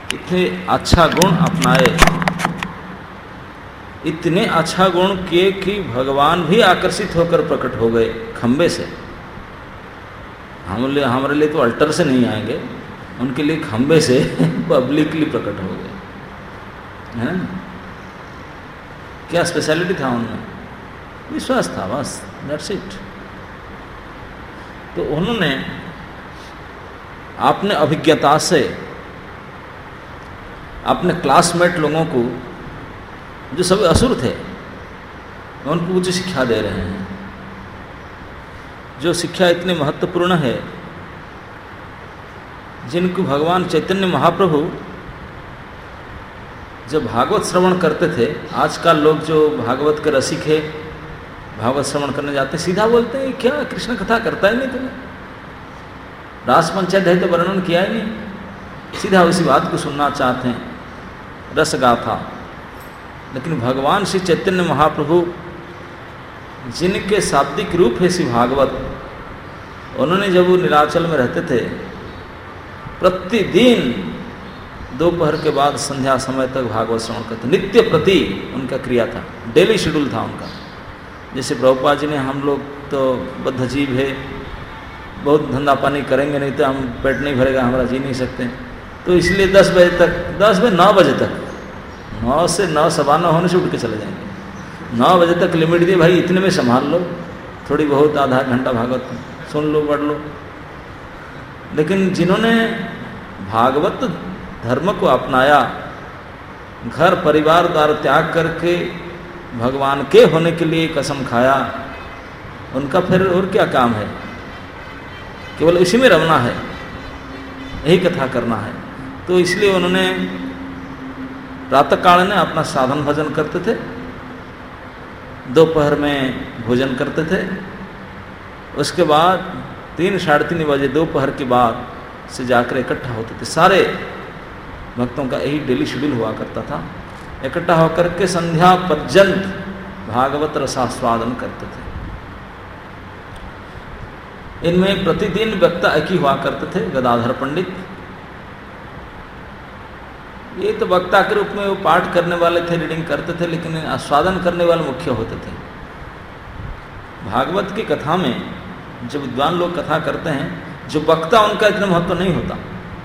इतने अच्छा गुण अपनाए, इतने अच्छा गुण किए कि भगवान भी आकर्षित होकर प्रकट हो गए खंबे से। हमारे लिए तो अल्टर से नहीं आएंगे, उनके लिए खंबे से पब्लिकली प्रकट हो गए, है ना। क्या स्पेशलिटी था उनमें? विश्वास था, बस, दैट्स इट। तो उन्होंने अपने अभिज्ञता से अपने क्लासमेट लोगों को, जो सभी असुर थे, उनको उच्च शिक्षा दे रहे हैं। जो शिक्षा इतनी महत्वपूर्ण है, जिनको भगवान चैतन्य महाप्रभु जब भागवत श्रवण करते थे, आजकल लोग जो भागवत के रसिक है, भागवत श्रवण करने जाते हैं, सीधा बोलते हैं क्या कृष्ण कथा करता ही नहीं तुम्हें, रास पंचायत है तो वर्णन किया ही नहीं, सीधा उसी बात को सुनना चाहते हैं, रस गाथा। लेकिन भगवान श्री चैतन्य महाप्रभु, जिनके शाब्दिक रूप है श्री भागवत, उन्होंने जब वो नीलाचल में रहते थे, प्रतिदिन दोपहर के बाद संध्या समय तक भागवत श्रवण करते, नित्य प्रति उनका क्रिया था, डेली शेड्यूल था उनका। जैसे प्रभुपाद जी ने, हम लोग तो बद्ध जीव है, बहुत धंधा पानी करेंगे नहीं तो हम पेट नहीं भरेगा, हमारा जी नहीं सकते, तो इसलिए 10 बजे तक, 10 बजे 9 बजे तक, 9 से 9 सवा 9 होने से उठ के चले जाएंगे। 9 बजे तक लिमिट दिए, भाई इतने में संभाल लो, थोड़ी बहुत आधा घंटा भागवत सुन लो, पढ़ लो। लेकिन जिन्होंने भागवत धर्म को अपनाया, घर परिवार द्वार त्याग करके भगवान के होने के लिए कसम खाया, उनका फिर और क्या काम है, केवल इसी में रमना है, यही कथा करना है। तो इसलिए उन्होंने प्रातः काल में अपना साधन भजन करते थे, दोपहर में भोजन करते थे, उसके बाद 3 साढ़े 3 बजे दोपहर के बाद से जाकर इकट्ठा होते थे। सारे भक्तों का यही डेली शेड्यूल हुआ करता था, इकट्ठा होकर के संध्या पर्यंत भागवत रसास्वादन करते थे। इनमें प्रतिदिन वक्ता एक ही हुआ करते थे, गदाधर पंडित। ये तो वक्ता के रूप में वो पाठ करने वाले थे, रीडिंग करते थे, लेकिन आस्वादन करने वाले मुख्य होते थे। भागवत की कथा में जो विद्वान लोग कथा करते हैं, जो वक्ता, उनका इतना महत्व नहीं होता,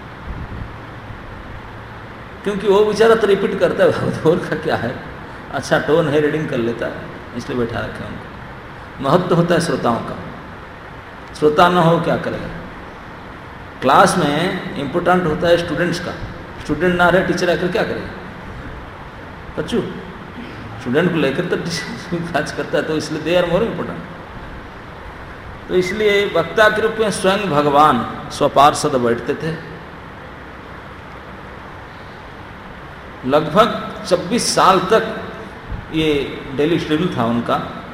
क्योंकि वो बेचारा तो रिपीट करता है, भागवत का क्या है, अच्छा टोन है, रीडिंग कर लेता है, इसलिए बैठा रखे उनको। महत्व होता है श्रोताओं का, श्रोता न हो क्या करेगा। क्लास में इम्पोर्टेंट होता है स्टूडेंट्स का, स्टूडेंट ना रहे टीचर आकर क्या करेगा, बच्चों स्टूडेंट को लेकर तो काज करता है, तो इसलिए दे आर मोर इम्पोर्टेंट। तो इसलिए वक्ता के रूप में स्वयं भगवान स्वपार्षद बैठते थे। लगभग 26 साल तक ये डेली शेड्यूल था उनका।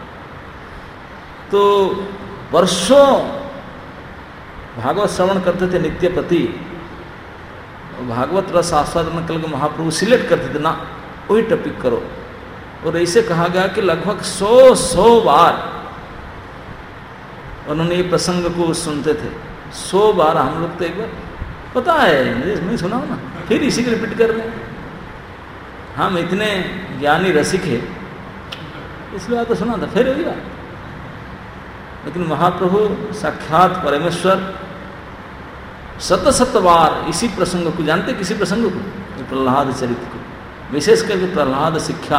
तो वर्षों भागवत श्रवण करते थे नित्य प्रति। भागवत रस आस्वादन करके महाप्रभु सिलेक्ट करते थे ना, वही टॉपिक करो। और ऐसे कहा गया कि लगभग 100 बार उन्होंने ये प्रसंग को सुनते थे। 100 बार। हम लोग तो एक बार पता है, मैं सुना हूं ना, फिर इसी को रिपीट कर रहे हैं। हम इतने ज्ञानी रसिक है, इसलिए तो सुना था, फिर वही बात। लेकिन महाप्रभु साक्षात परमेश्वर 100 बार इसी प्रसंग को, जानते किसी प्रसंग को, प्रहलाद चरित्र को, विशेष करके प्रहलाद शिक्षा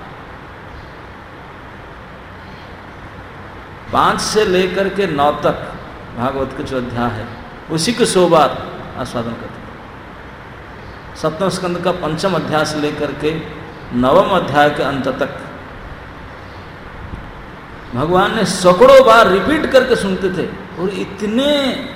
5 से लेकर के 9 तक भागवत के जो अध्याय है, उसी को 100 बार आस्वादन करते थे। 7वें स्कंद का 5वां अध्याय से लेकर के 9वें अध्याय के अंत तक भगवान ने सैकड़ों बार रिपीट करके सुनते थे और इतने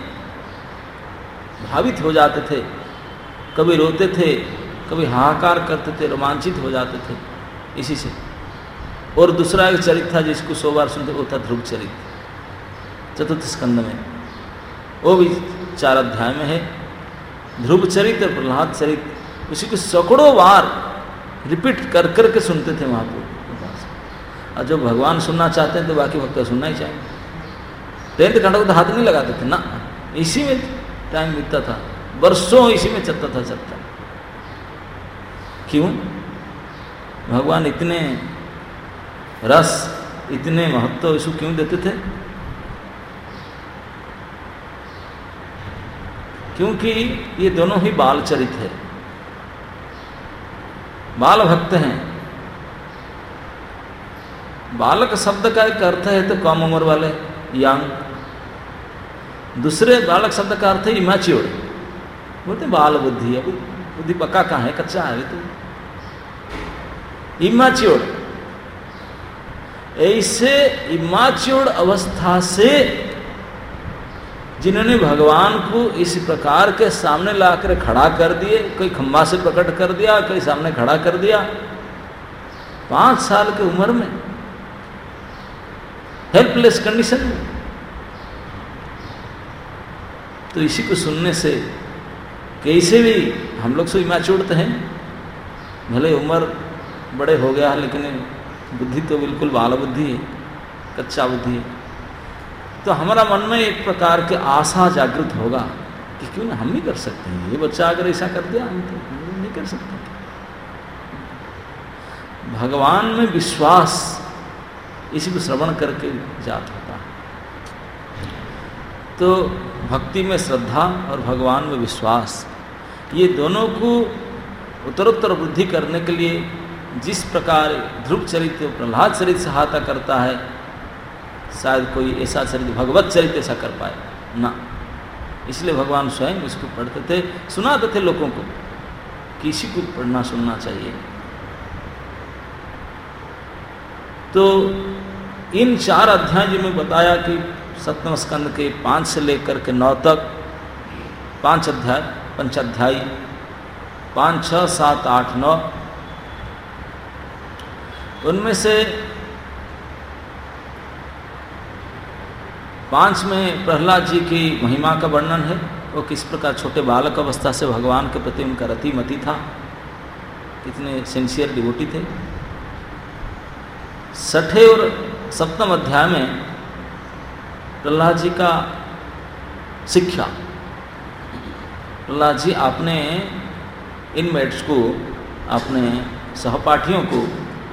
भावित हो जाते थे, कभी रोते थे, कभी हाहाकार करते थे, रोमांचित हो जाते थे इसी से। और दूसरा एक चरित्र था जिसको 100 बार सुनते, वो था ध्रुव चरित्र 4th स्कंद में, वो भी 4 अध्याय में है। ध्रुव चरित्र, प्रहलाद चरित्र, उसी को सैकड़ों बार रिपीट कर करके सुनते थे महाप्रभु। और जो भगवान सुनना चाहते हैं तो बाकी भक्त सुनना ही चाहिए। 10th घंटा को तो हाथ नहीं लगाते थे ना, इसी में टाइम बीतता था, वर्षों इसी में चलता था। क्यों? भगवान इतने रस, इतने महत्व इसको क्यों देते थे? क्योंकि ये दोनों ही बाल चरित है, बाल भक्त हैं। बालक शब्द का एक अर्थ है तो कम उम्र वाले, यंग। दूसरे बालक शब्द का अर्थ है इमैच्योर, बोलते बाल बुद्धि है, बुद्धि पक्का कहाँ है, कच्चा है तो इमैच्योर। ऐसे इमैच्योर अवस्था से जिन्होंने भगवान को इस प्रकार के सामने लाकर खड़ा कर दिए, कोई खंबा से प्रकट कर दिया, कोई सामने खड़ा कर दिया, 5 साल की उम्र में, हेल्पलेस कंडीशन में। तो इसी को सुनने से कैसे भी हम लोग सो इमैच्योर तो हैं, भले उम्र बड़े हो गया है लेकिन बुद्धि तो बिल्कुल बाल बुद्धि है, कच्चा बुद्धि है। तो हमारा मन में एक प्रकार के आशा जागृत होगा कि क्यों ना हम भी कर सकते हैं, ये बच्चा अगर ऐसा कर दिया हम तो नहीं कर सकते। भगवान में विश्वास इसी को श्रवण करके जात होता है। तो भक्ति में श्रद्धा और भगवान में विश्वास, ये दोनों को उत्तरोत्तर वृद्धि करने के लिए जिस प्रकार ध्रुव चरित्र प्रहलाद चरित्र सहायता करता है, शायद कोई ऐसा चरित्र भगवत चरित्र ऐसा कर पाए ना। इसलिए भगवान स्वयं इसको पढ़ते थे, सुनाते थे लोगों को, किसी को पढ़ना सुनना चाहिए। तो इन 4 अध्याय जो मैं बताया कि 7वें स्कंद के 5 से लेकर के 9 तक 5 अध्याय, पंचाध्यायी 5, 6, 7, 8, 9, उनमें से 5 में प्रहलाद जी की महिमा का वर्णन है। वो किस प्रकार छोटे बालक अवस्था से भगवान के प्रति उनका रति मति था, कितने सिंसियर डिवोटी थे। 6ठे और 7वें अध्याय में प्रहलाद जी का शिक्षा, प्रहलाद जी आपने इनमेट्स को, अपने सहपाठियों को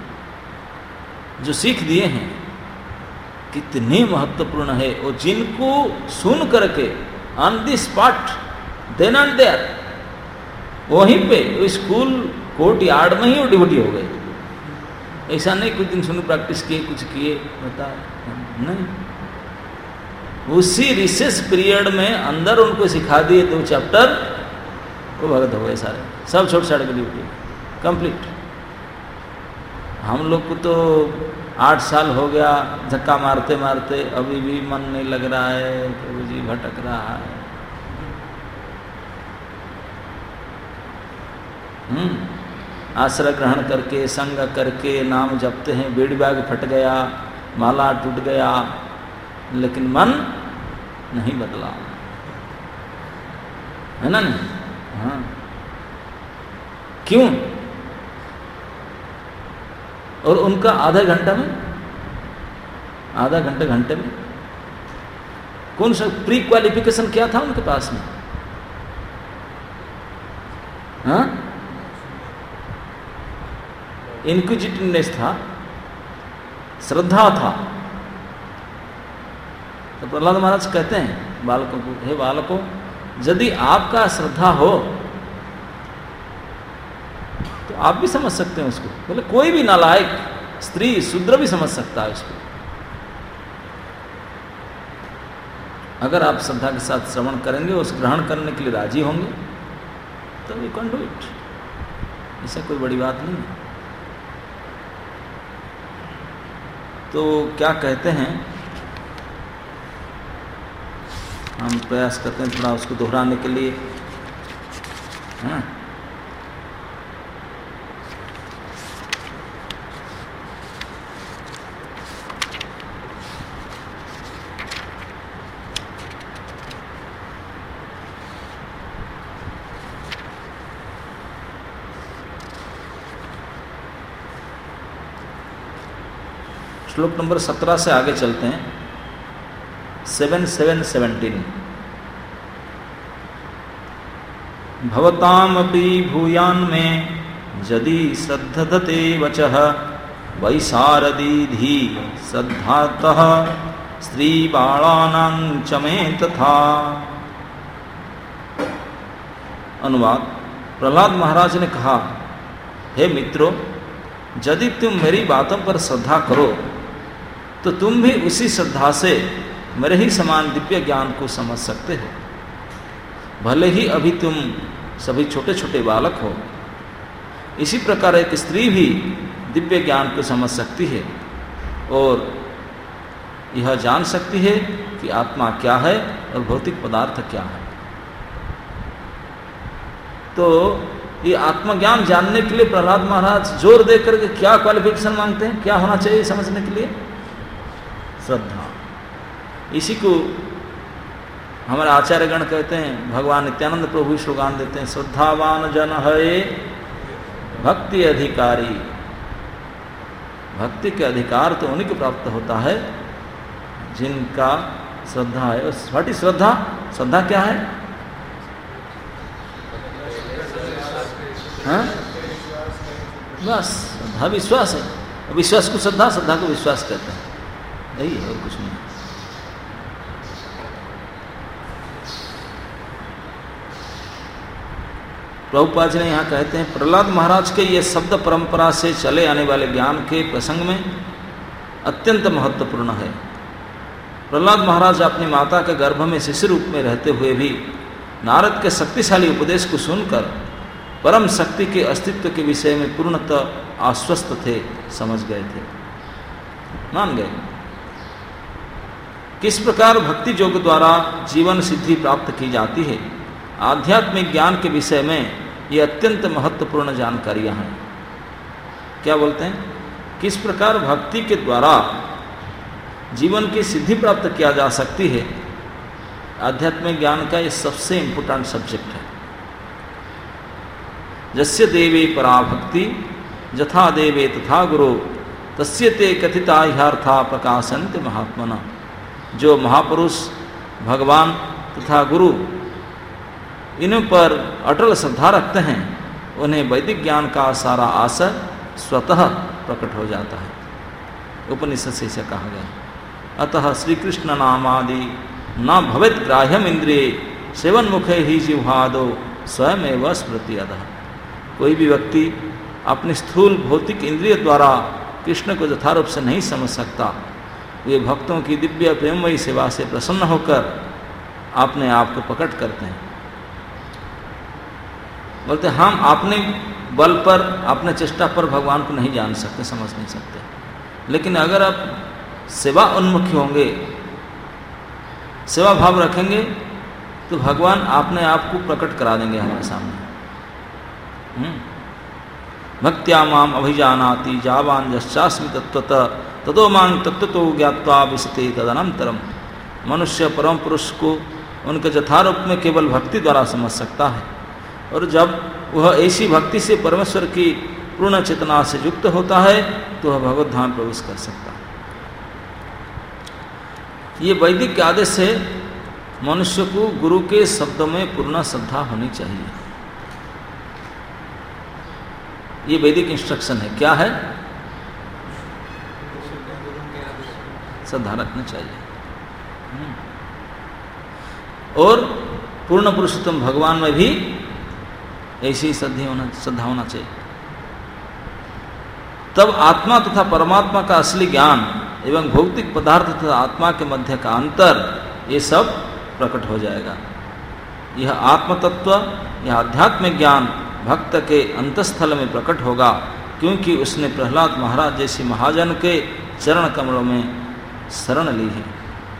जो सीख दिए हैं कितने महत्वपूर्ण है, और जिनको सुन करके on the spot then and there, वहीं पे स्कूल कोर्ट यार्ड में ही वो डिवोटी हो गए। ऐसा नहीं कुछ दिन सुन प्रैक्टिस किए, कुछ किए, बता नहीं, उसी रिसेस पीरियड में अंदर उनको सिखा दिए 2 चैप्टर, वो भगत हो गए सारे, सब छोटे छोटे डिवोटी कंप्लीट। हम लोग को तो 8 साल हो गया धक्का मारते मारते, अभी भी मन नहीं लग रहा है, प्रभु जी भटक रहा है। आश्रय ग्रहण करके, संग करके, नाम जपते हैं, बेड़ी बैग फट गया, माला टूट गया, लेकिन मन नहीं बदला, है ना? नहीं, हाँ, क्यों? और उनका आधे घंटे में कौन सा प्री क्वालिफिकेशन क्या था उनके पास में? हाँ, इनक्विजिटिवनेस था, श्रद्धा था। तो प्रहलाद महाराज कहते हैं बालकों को, हे बालकों, यदि आपका श्रद्धा हो तो आप भी समझ सकते हैं उसको। बोले कोई भी नालायक स्त्री शूद्र भी समझ सकता है उसको, अगर आप श्रद्धा के साथ श्रवण करेंगे, उस ग्रहण करने के लिए राजी होंगे, तो यू कैन डू इट। ऐसा कोई बड़ी बात नहीं है। तो क्या कहते हैं, हम प्रयास करते हैं थोड़ा उसको दोहराने के लिए, है ना? श्लोक नंबर 17 से आगे चलते हैं। 7:17 भवतामपि भूयान में यदि श्रद्धते वचः वैशारदीधि श्रद्धातः स्त्री बालानां च मे तथा। अनुवाद। प्रहलाद महाराज ने कहा, हे मित्रों, यदि तुम मेरी बातों पर श्रद्धा करो तो तुम भी उसी श्रद्धा से मेरे ही समान दिव्य ज्ञान को समझ सकते हो। भले ही अभी तुम सभी छोटे छोटे बालक हो, इसी प्रकार एक स्त्री भी दिव्य ज्ञान को समझ सकती है और यह जान सकती है कि आत्मा क्या है और भौतिक पदार्थ क्या है। तो ये आत्मज्ञान जानने के लिए प्रहलाद महाराज जोर दे करके क्या क्वालिफिकेशन मांगते हैं, क्या होना चाहिए समझने के लिए? श्रद्धा। इसी को हमारे आचार्यगण कहते हैं, भगवान नित्यानंद प्रभु श्लोगान देते हैं, श्रद्धावान जन है भक्ति अधिकारी। भक्ति के अधिकार तो उन्हीं को प्राप्त होता है जिनका श्रद्धा है। और छठी श्रद्धा, श्रद्धा क्या है? हाँ? बस श्रद्धा विश्वास है। विश्वास को श्रद्धा, श्रद्धा को विश्वास कहते हैं, यही है और कुछ नहीं। प्रभुपाद जी ने यहाँ कहते हैं, प्रहलाद महाराज के ये शब्द परंपरा से चले आने वाले ज्ञान के प्रसंग में अत्यंत महत्वपूर्ण है। प्रहलाद महाराज अपनी माता के गर्भ में शिशु रूप में रहते हुए भी नारद के शक्तिशाली उपदेश को सुनकर परम शक्ति के अस्तित्व के विषय में पूर्णतः आश्वस्त थे, समझ गए थे, मान गए। किस प्रकार भक्ति योग द्वारा जीवन सिद्धि प्राप्त की जाती है, आध्यात्मिक ज्ञान के विषय में ये अत्यंत महत्वपूर्ण जानकारियां हैं। क्या बोलते हैं? किस प्रकार भक्ति के द्वारा जीवन की सिद्धि प्राप्त किया जा सकती है, आध्यात्मिक ज्ञान का ये सबसे इंपॉर्टेंट सब्जेक्ट है। जस्य देवे परा भक्ति यथा देवे तथा गुरु तस्य ते कथिता ह्यार्था प्रकाशन्ते महात्मना। जो महापुरुष भगवान तथा गुरु इन पर अटल श्रद्धा रखते हैं, उन्हें वैदिक ज्ञान का सारा आशय स्वतः प्रकट हो जाता है। उपनिषद से इसे कहा गया। अतः श्री कृष्ण नामादि न भवेत् ग्राह्यम इंद्रिय सेवन मुखे ही जिह्वादो स्वयमेव स्मृति अधः। कोई भी व्यक्ति अपनी स्थूल भौतिक इंद्रिय द्वारा कृष्ण को यथारूप से नहीं समझ सकता। वे भक्तों की दिव्य प्रेममयी सेवा से प्रसन्न होकर अपने आप को प्रकट करते हैं। बोलते हम अपने बल पर, अपने चेष्टा पर भगवान को नहीं जान सकते, समझ नहीं सकते। लेकिन अगर आप सेवा उन्मुखी होंगे, सेवा भाव रखेंगे, तो भगवान अपने आप को प्रकट करा देंगे हमारे सामने। भक्त्या माम अभिजानाति जावान यश्चास्मि तत्वतः ततो मां तत्वतो ज्ञात्वा विशते तदनंतरम। मनुष्य परम पुरुष को उनके यथारूप में केवल भक्ति द्वारा समझ सकता है, और जब वह ऐसी भक्ति से परमेश्वर की पूर्ण चेतना से युक्त होता है तो वह भगवत धाम प्रवेश कर सकता है। ये वैदिक के आदेश से मनुष्य को गुरु के शब्दों में पूर्ण श्रद्धा होनी चाहिए। ये वैदिक इंस्ट्रक्शन है। क्या है? श्रद्धा रखना चाहिए। और पूर्ण पुरुषोत्तम भगवान में भी ऐसी श्रद्धा होना चाहिए। तब आत्मा तथा परमात्मा का असली ज्ञान एवं भौतिक पदार्थ तथा आत्मा के मध्य का अंतर, ये सब प्रकट हो जाएगा। यह आत्म तत्व, यह आध्यात्मिक ज्ञान भक्त के अंतस्थल में प्रकट होगा, क्योंकि उसने प्रहलाद महाराज जैसे महाजन के चरण कमलों में शरण ली है।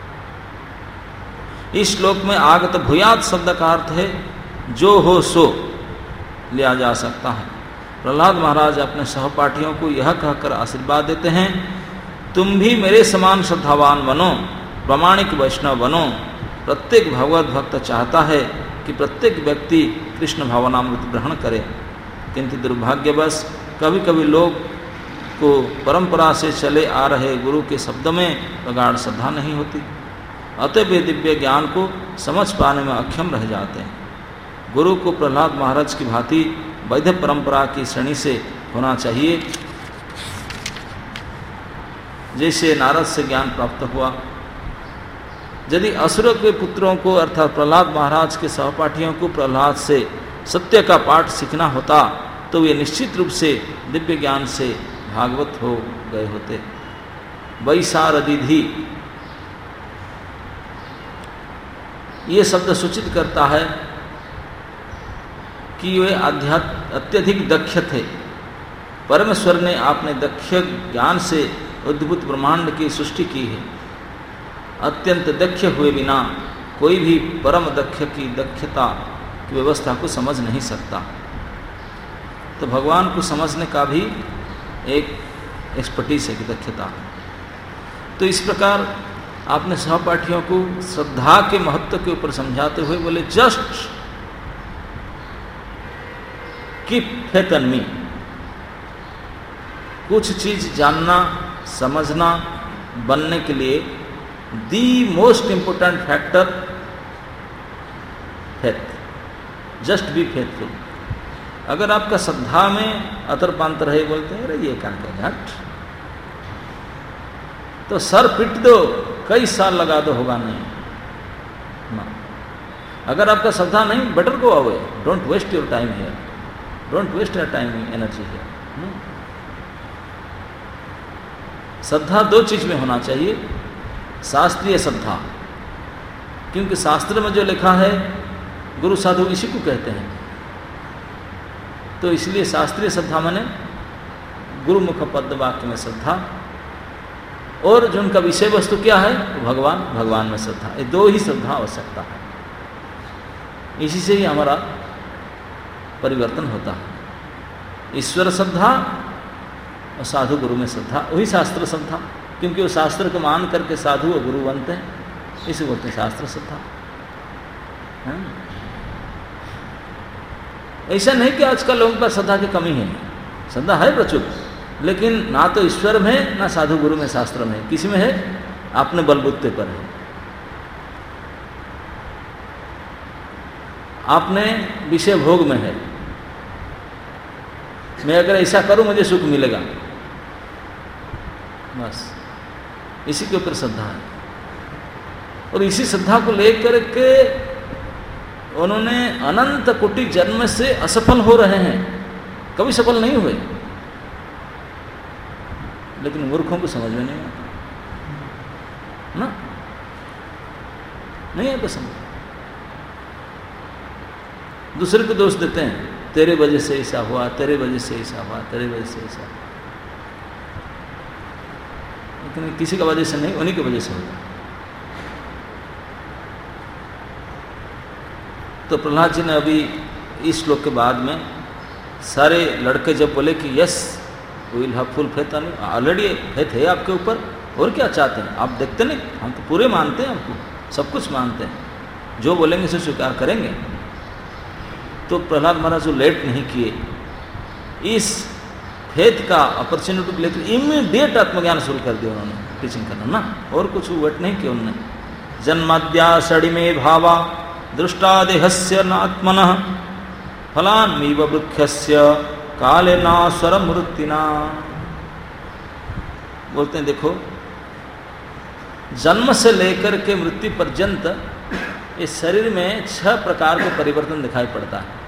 इस श्लोक में आगत भूयात शब्द का अर्थ है जो हो सो लिया जा सकता है। प्रहलाद महाराज अपने सहपाठियों को यह कहकर आशीर्वाद देते हैं, तुम भी मेरे समान श्रद्धावान बनो, प्रामाणिक वैष्णव बनो। प्रत्येक भगवत भक्त चाहता है कि प्रत्येक व्यक्ति कृष्ण भावनामृत ग्रहण करे, किंतु दुर्भाग्यवश कभी कभी लोग को परंपरा से चले आ रहे गुरु के शब्द में प्रगाढ़ श्रद्धा नहीं होती, अतः वे दिव्य ज्ञान को समझ पाने में अक्षम रह जाते हैं। गुरु को प्रहलाद महाराज की भांति वैध परंपरा की श्रेणी से होना चाहिए। जैसे नारद से ज्ञान प्राप्त हुआ, यदि असुरों के पुत्रों को अर्थात प्रहलाद महाराज के सहपाठियों को प्रहलाद से सत्य का पाठ सीखना होता तो वे निश्चित रूप से दिव्य ज्ञान से भागवत हो गए होते। वैशारदिधि ये शब्द सूचित करता है कि वे अत्यधिक दक्ष थे। परमेश्वर ने आपने दक्ष ज्ञान से अद्भुत ब्रह्मांड की सृष्टि की है। अत्यंत दक्ष हुए बिना कोई भी परम दक्ष की दक्षता की व्यवस्था को समझ नहीं सकता। तो भगवान को समझने का भी एक एक्सपर्टीज है कि दक्षता। तो इस प्रकार आपने सहपाठियों को श्रद्धा के महत्व के ऊपर समझाते हुए बोले just keep faith in me. कुछ चीज जानना समझना बनने के लिए the most important factor faith, just be faithful. अगर आपका श्रद्धा में अतर पांतर है, बोलते हैं अरे ये कान का घाट, तो सर पिट दो, कई साल लगा दो, होगा नहीं ना। अगर आपका श्रद्धा नहीं, better go away, don't waste your time here, don't waste your time energy here. श्रद्धा दो चीज में होना चाहिए, शास्त्रीय श्रद्धा, क्योंकि शास्त्र में जो लिखा है गुरु साधु इसी को कहते हैं। तो इसलिए शास्त्रीय श्रद्धा माने गुरुमुख पद वाक्य में श्रद्धा, और जो उनका विषय वस्तु क्या है तो भगवान, भगवान में श्रद्धा। ये दो ही श्रद्धा आवश्यकता है, इसी से ही हमारा परिवर्तन होता है। ईश्वर श्रद्धा और साधु गुरु में श्रद्धा, वही शास्त्र श्रद्धा, क्योंकि वो शास्त्र को मान करके साधु और गुरु बनते हैं, इसे बोलते हैं शास्त्र श्रद्धा। ऐसा नहीं कि आजकल लोगों पर श्रद्धा की कमी है, श्रद्धा है प्रचुर, लेकिन ना तो ईश्वर में, ना साधु गुरु में, शास्त्र में, किसी में है अपने बलबूते पर है। आपने विषय भोग में है, मैं अगर ऐसा करूं मुझे सुख मिलेगा, बस इसी के ऊपर श्रद्धा है। और इसी श्रद्धा को लेकर के उन्होंने अनंत कोटि जन्म से असफल हो रहे हैं, कभी सफल नहीं हुए, लेकिन मूर्खों को समझ में नहीं आता ना, नहीं आता समझ। दूसरे को दोष देते हैं, तेरे वजह से ऐसा हुआ, तेरे वजह से ऐसा हुआ, तेरे वजह से ऐसा हुआ, लेकिन किसी का वजह से नहीं, उन्हीं की वजह से होता। तो प्रहलाद जी ने अभी इस श्लोक के बाद में सारे लड़के जब बोले कि yes will have full faith, already faith है आपके ऊपर, और क्या चाहते हैं आप, देखते नहीं, हम तो पूरे मानते हैं, आपको सब कुछ मानते हैं, जो बोलेंगे उसे स्वीकार करेंगे। तो प्रहलाद महाराज जो लेट नहीं किए, इस फेथ का अपॉर्चुनिटी को लेकर इमीडिएट आत्मज्ञान शुरू कर दिया उन्होंने, टीचिंग करना ना, और कुछ वेट नहीं किया उन्होंने। जन्माद्या षडी में भावा दृष्टा देहस्य नात्मनः फलान्मीव वृक्षस्य कालेना स्वर मृत्युना। बोलते हैं देखो, जन्म से लेकर के मृत्यु पर्यंत इस शरीर में 6 प्रकार के परिवर्तन दिखाई पड़ता है।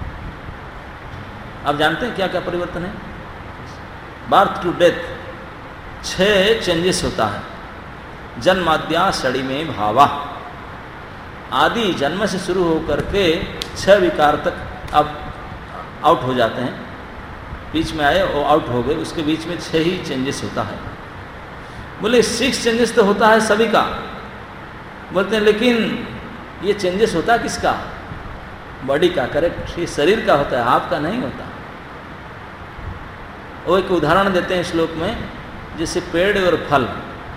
आप जानते हैं क्या क्या परिवर्तन है? बर्थ टू डेथ 6 चेंजेस होता है। जन्माद्या षडी में भावा, आदि जन्म से शुरू होकर के 6 विकार तक अब आउट हो जाते हैं, बीच में आए और आउट हो गए, उसके बीच में 6 ही चेंजेस होता है। बोले 6 चेंजेस तो होता है सभी का, बोलते हैं लेकिन ये चेंजेस होता किसका? बॉडी का, करेक्ट, ये शरीर का होता है, आपका नहीं होता। वो एक उदाहरण देते हैं श्लोक में, जैसे पेड़ और फल।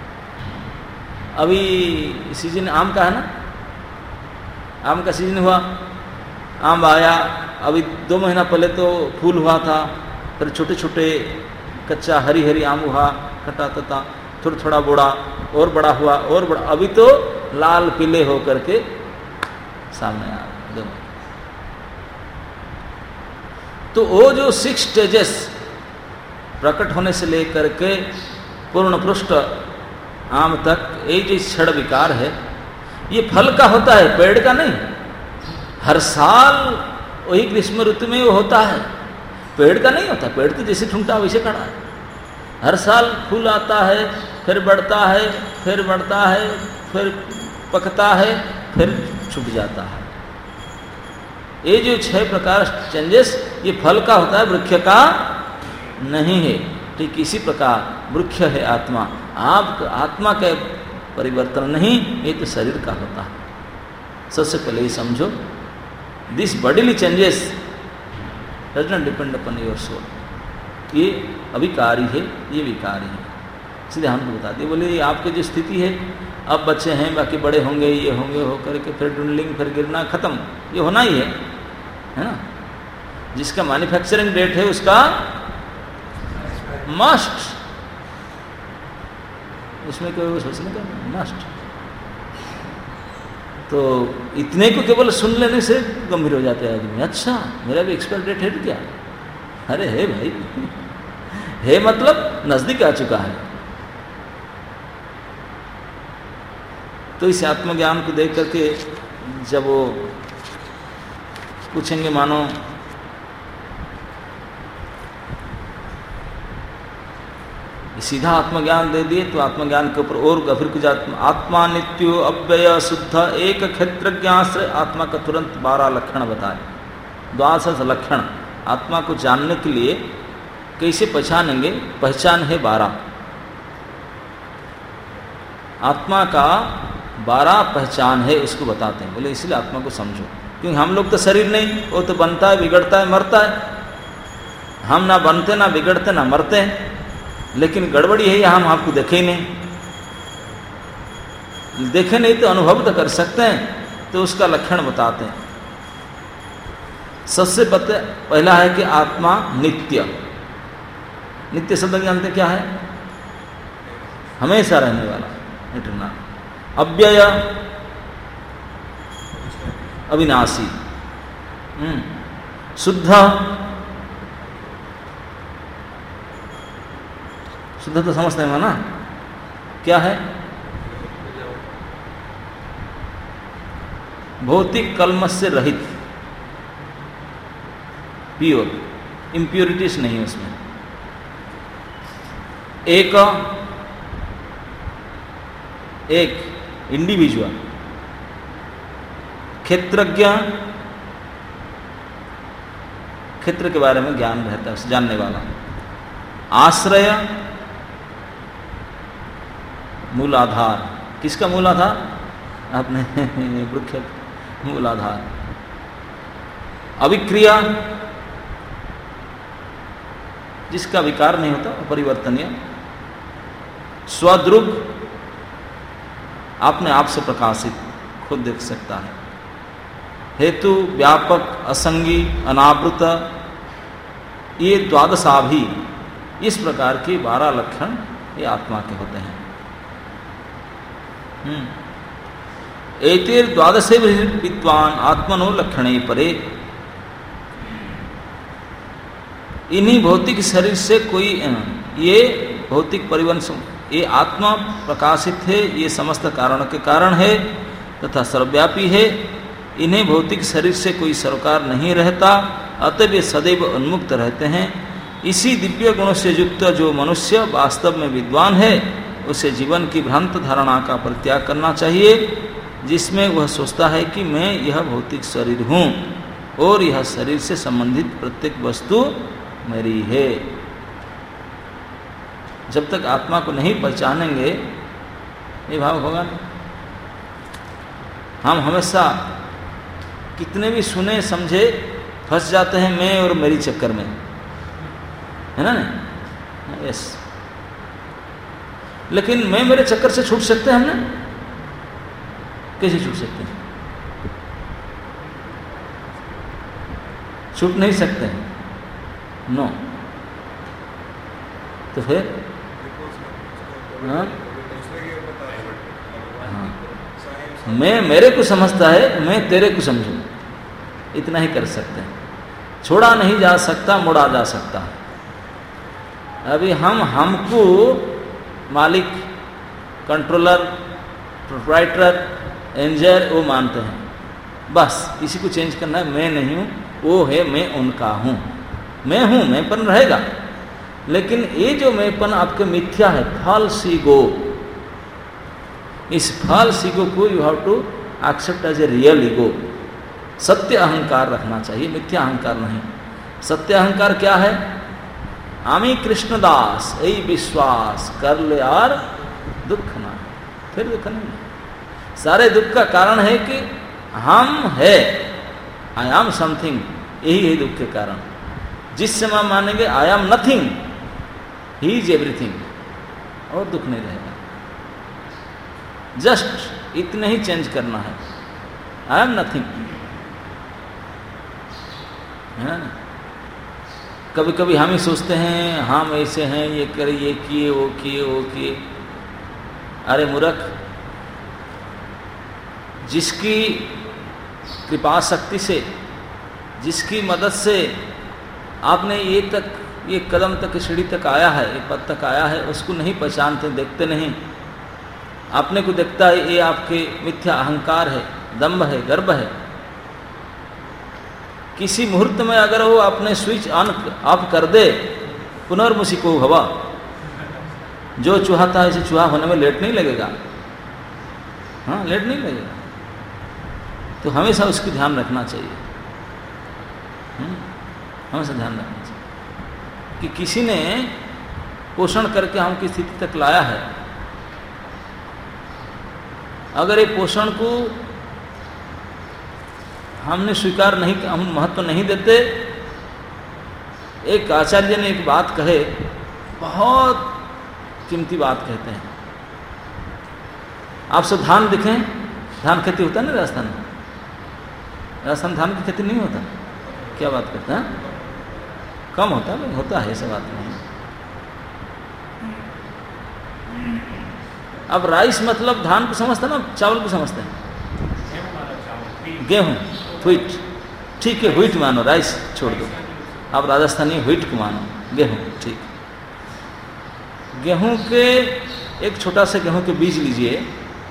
अभी सीजन आम का है ना, आम का सीजन हुआ, आम आया, अभी 2 महीना पहले तो फूल हुआ था, फिर छोटे छोटे कच्चा हरी हरी आम हुआ, खट्टा तता, थोड़ा थोड़ा बड़ा और बड़ा हुआ और बड़ा, अभी तो लाल पीले होकर के सामने आ गए। तो तो वो जो 6 स्टेजेस प्रकट होने से लेकर के पूर्ण पृष्ठ आम तक, ये जो क्षण विकार है, ये फल का होता है, पेड़ का नहीं। हर साल वही ग्रीष्म ऋतु में वो होता है, पेड़ का नहीं होता। पेड़ तो जैसे ठुंटा वैसे खड़ा है। हर साल फूल आता है, फिर बढ़ता है, फिर बढ़ता है, फिर पकता है, फिर छूट जाता है। ये जो 6 प्रकार चेंजेस, ये फल का होता है, वृक्ष का नहीं है। ठीक इसी प्रकार वृक्ष है आत्मा। आप आत्मा के परिवर्तन नहीं, ये तो शरीर का होता है। सबसे पहले ये समझो, this bodily changes does not depend upon your soul. ये अविकारी है, ये विकारी है। सीधे हमको बता दिए, बोले ये आपकी जो स्थिति है, अब बच्चे हैं, बाकी बड़े होंगे, ये होंगे, हो करके फिर ड्रिंडलिंग, फिर गिरना, खत्म, ये होना ही है ना। जिसका मैन्युफैक्चरिंग डेट है उसका मस्ट, उसमें कोई सोचने का मस्ट। तो इतने को केवल सुन लेने से गंभीर हो जाते हैं आदमी। अच्छा, मेरा भी एक्सपायर डेट है क्या? अरे है भाई, है मतलब नजदीक आ चुका है। तो इस आत्मज्ञान को देख करके जब वो पूछेंगे, मानो सीधा आत्मज्ञान दे दिए तो आत्मज्ञान के ऊपर और गंभीर कुछ आत्मा नित्यो अव्यय शुद्ध एक क्षेत्रज्ञाश्रय। आत्मा का तुरंत 12 लक्षण बताए, 12 लक्षण। आत्मा को जानने के लिए कैसे पहचानेंगे? पहचान है 12। आत्मा का 12 पहचान है, उसको बताते हैं। बोले इसलिए आत्मा को समझो, क्योंकि हम लोग तो शरीर नहीं, वो तो बनता है, बिगड़ता है, मरता है। हम ना बनते, ना बिगड़ते, ना मरते हैं। लेकिन गड़बड़ी है यहाँ, हम आपको देखे ही नहीं। देखे नहीं तो अनुभव तो कर सकते हैं, तो उसका लक्षण बताते हैं। सबसे पहला है कि आत्मा नित्य। नित्य शब्द जानते क्या है? हमेशा रहने वाला, इटरनल। अव्यय, अविनाशी। शुद्ध, शुद्ध तो समझते हैं ना, क्या है? भौतिक कलमश से रहित, प्योर, इम्प्योरिटीज नहीं उसमें। एक इंडिविजुअल। क्षेत्रज्ञ, क्षेत्र के बारे में ज्ञान रहता है, जानने वाला। आश्रय, मूल आधार। किसका मूल आधार? आपने वृक्ष, मूल आधार। अविक्रिया, जिसका विकार नहीं होता, अपरिवर्तनीय। स्वद्रुग, अपने आप से प्रकाशित, खुद देख सकता है। हेतु, व्यापक, असंगी, अनावृत। ये 12 भी, इस प्रकार के 12 लक्षण ये आत्मा के होते हैं। एतेर 12 विद्वान आत्मनो लक्षणे परे। इन्हीं भौतिक शरीर से कोई, ये भौतिक परिवहन, ये आत्मा प्रकाशित है, ये समस्त कारण के कारण है तथा सर्वव्यापी है। इन्हें भौतिक शरीर से कोई सरोकार नहीं रहता, अतः वे सदैव उन्मुक्त रहते हैं। इसी दिव्य गुणों से युक्त जो मनुष्य वास्तव में विद्वान है, उसे जीवन की भ्रांत धारणा का परित्याग करना चाहिए, जिसमें वह सोचता है कि मैं यह भौतिक शरीर हूँ और यह शरीर से संबंधित प्रत्येक वस्तु मेरी है। जब तक आत्मा को नहीं पहचानेंगे, ये भाव होगा नहीं। हम हमेशा कितने भी सुने समझे फंस जाते हैं मैं और मेरी चक्कर में, है ना? नहीं, यस। लेकिन मैं मेरे चक्कर से छूट सकते हैं हम ना? कैसे छूट सकते हैं? छूट नहीं सकते हैं, नो। तो फिर हाँ? मैं मेरे को समझता है, मैं तेरे को समझूं, इतना ही कर सकते हैं। छोड़ा नहीं जा सकता, मोड़ा जा सकता है। अभी हम हमको मालिक, कंट्रोलर, प्रोप्राइटर, एंजर वो मानते हैं, बस इसी को चेंज करना है। मैं नहीं हूँ, वो है, मैं उनका हूँ। मैं हूँ, मैंपन रहेगा, लेकिन ये जो मैंपन आपके मिथ्या है, फॉल्स ईगो, इस फॉल्स ईगो को you have to accept as a real ego. सत्य अहंकार रखना चाहिए, मिथ्या अहंकार नहीं। सत्य अहंकार क्या है? आमी कृष्णदास, यही विश्वास कर ले और दुख ना, फिर दुख नहीं। सारे दुख का कारण है कि हम है, आई एम समथिंग, यही है दुख के कारण। जिस समय मानेंगे I am nothing, he is everything, और दुख नहीं रहेगा। जस्ट इतने ही चेंज करना है, आई एम नथिंग, है ना। कभी कभी हम ही सोचते हैं हम ऐसे हैं, ये करे, ये किए, वो किए, वो किए। अरे मूर्ख, जिसकी कृपा शक्ति से, जिसकी मदद से आपने ये कदम तक, सीढ़ी तक आया है, ये पद तक आया है, उसको नहीं पहचानते, देखते नहीं। अपने को देखता है, ये आपके मिथ्या अहंकार है, दंभ है, गर्व है। किसी मुहूर्त में अगर वो अपने स्विच ऑन ऑफ कर दे, पुनर्मुसिको भवा, जो चूहा था इसे चूहा होने में लेट नहीं लगेगा, हाँ लेट नहीं लगेगा। तो हमेशा उसकी ध्यान रखना चाहिए, हमेशा ध्यान रखना चाहिए कि किसी ने पोषण करके हमकी स्थिति तक लाया है। अगर ये पोषण को हमने स्वीकार नहीं, हम महत्व नहीं देते। एक आचार्य ने एक बात कहे, बहुत कीमती बात कहते हैं। आप सब धान दिखें, धान खेती होता है ना राजस्थान में? राजस्थान धान की खेती नहीं होता, क्या बात करते हैं? कम होता है, होता है, ऐसा बात नहीं। अब राइस मतलब धान को समझते हैं ना, चावल को समझते हैं? गेहूं, व्हीट, ठीक है, व्हीट मानो, राइस छोड़ दो। आप राजस्थानी व्हीट को मानो, गेहूं, ठीक। गेहूं के एक छोटा सा गेहूं के बीज लीजिए,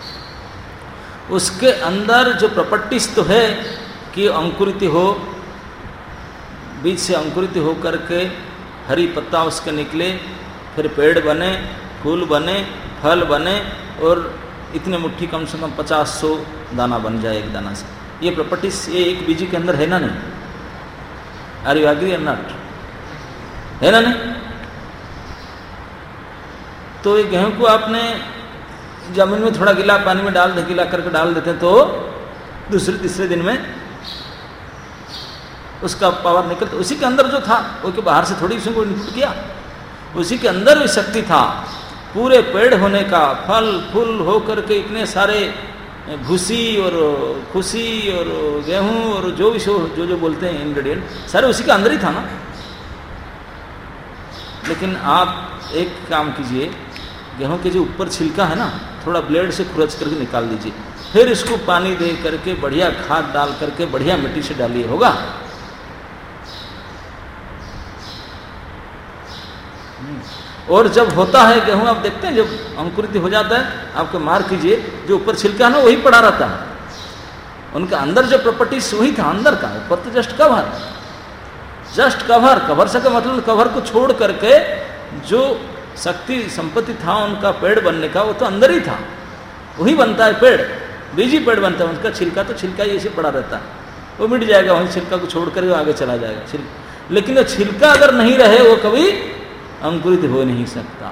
उसके अंदर जो प्रॉपर्टीज तो है कि अंकुरित हो, बीज से अंकुरित हो करके हरी पत्ता उसके निकले, फिर पेड़ बने, फूल बने, फल बने, और इतने मुट्ठी कम से कम 50-100 दाना बन जाए एक दाना से। ये प्रॉपर्टीज ये एक बीज के अंदर है ना नहीं? Are you agree or not? है ना नहीं? तो ये गेहूं को आपने जमीन में थोड़ा गीला पानी में डाल दे, गीला करके डाल देते हैं, तो दूसरे तीसरे दिन में उसका पावर निकलता। उसी के अंदर जो था वो कि बाहर से थोड़ी उसको इनपुट किया, उसी के अंदर भी शक्ति था पूरे पेड़ होने का, फल फूल हो करके इतने सारे भूसी और खुशी और गेहूं और जो भी जो बोलते हैं इंग्रेडिएंट, सारे उसी के अंदर ही था ना। लेकिन आप एक काम कीजिए, गेहूं के जो ऊपर छिलका है ना, थोड़ा ब्लेड से खुरच करके निकाल दीजिए, फिर इसको पानी दे करके बढ़िया खाद डाल करके बढ़िया मिट्टी से डालिए, होगा? और जब होता है गेहूं, आप देखते हैं जब अंकुरित हो जाता है, आपको मार कीजिए, जो ऊपर छिलका है ना वही पड़ा रहता है, उनका अंदर जो प्रॉपर्टीज वही था अंदर का, ऊपर तो just cover, just cover. Cover से का मतलब कवर को छोड़ करके जो शक्ति संपत्ति था उनका पेड़ बनने का, वो तो अंदर ही था, वही बनता है पेड़, बीजी पेड़ बनता है। उनका छिलका तो छिलका ही ऐसे पड़ा रहता है, वो मिट जाएगा, वही छिलका को छोड़ कर वो आगे चला जाएगा। लेकिन वो छिलका अगर नहीं रहे वो कभी अंकुरित हो नहीं सकता।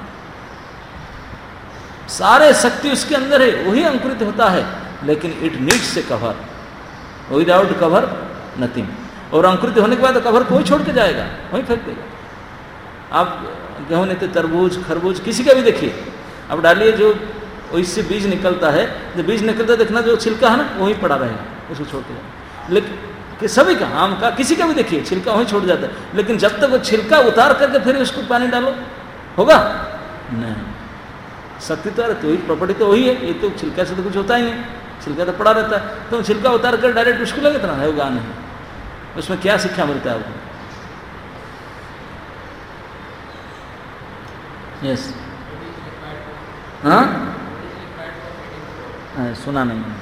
सारे शक्ति उसके अंदर है, वही अंकुरित होता है, लेकिन it needs a cover, without cover nothing. और अंकुरित होने के बाद कवर कोई छोड़ के जाएगा, वही फेंक देगा। आप गेहूं नहीं तो तरबूज, खरबूज, किसी का भी देखिए, अब डालिए, जो इससे बीज निकलता है, जो बीज निकलता है देखना, जो छिलका है ना वही पड़ा रहेगा, उसको छोड़ के जाएगा। लेकिन कि सभी का, आम का, किसी का भी देखिए, छिलका वहीं छोड़ जाता है। लेकिन जब तक वो छिलका उतार करके फिर उसको पानी डालो, होगा नहीं। शक्ति तो वही, प्रॉपर्टी तो वही है, ये तो छिलका से तो कुछ होता ही नहीं, छिलका तो पड़ा रहता है। तो छिलका उतार कर डायरेक्ट उसको लगे इतना है, होगा नहीं। उसमें क्या शिक्षा मिलता है आपको? यस, हाँ, सुना नहीं मैंने।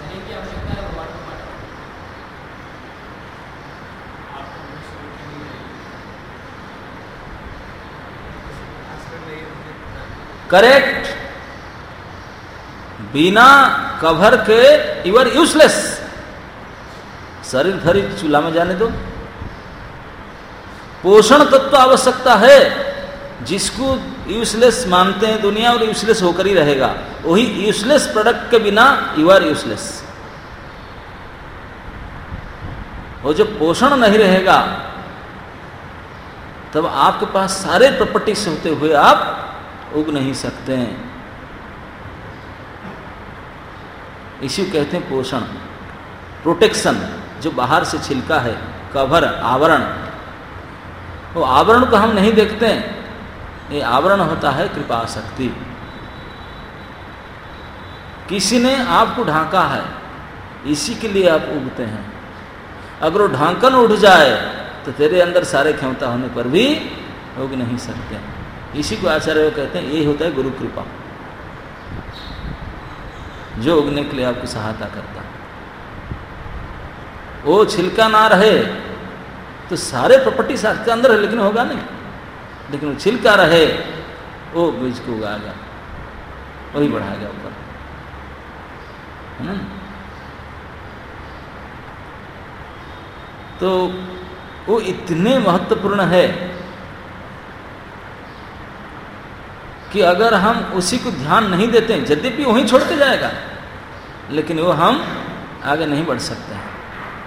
करेक्ट, बिना कवर के यू आर यूजलेस। शरीर भरी चूल्हा में जाने दो। पोषण तत्व आवश्यकता है। जिसको यूजलेस मानते हैं दुनिया, और यूजलेस होकर ही रहेगा। वही यूजलेस प्रोडक्ट के बिना यू आर यूजलेस। वो जब पोषण नहीं रहेगा तब आपके पास सारे प्रॉपर्टीज होते हुए आप उग नहीं सकते हैं। इसी कहते हैं पोषण, प्रोटेक्शन। जो बाहर से छिलका है, कवर, आवरण, वो आवरण को हम नहीं देखते हैं। ये आवरण होता है कृपा शक्ति। किसी ने आपको ढांका है, इसी के लिए आप उगते हैं। अगर वो ढांकन उठ जाए तो तेरे अंदर सारे क्षमता होने पर भी उग नहीं सकते। इसी को आचार्य कहते हैं, ये होता है गुरु कृपा, जो उगने के लिए आपकी सहायता करता है। वो छिलका ना रहे तो सारे प्रॉपर्टी आपके अंदर है, लेकिन होगा नहीं। लेकिन वो छिलका रहे, वो बीज को उगाएगा, वही बढ़ाएगा ऊपर, है ना। तो वो इतने महत्वपूर्ण है कि अगर हम उसी को ध्यान नहीं देते, यद्यपि वहीं छोड़ के जाएगा, लेकिन वो हम आगे नहीं बढ़ सकते हैं।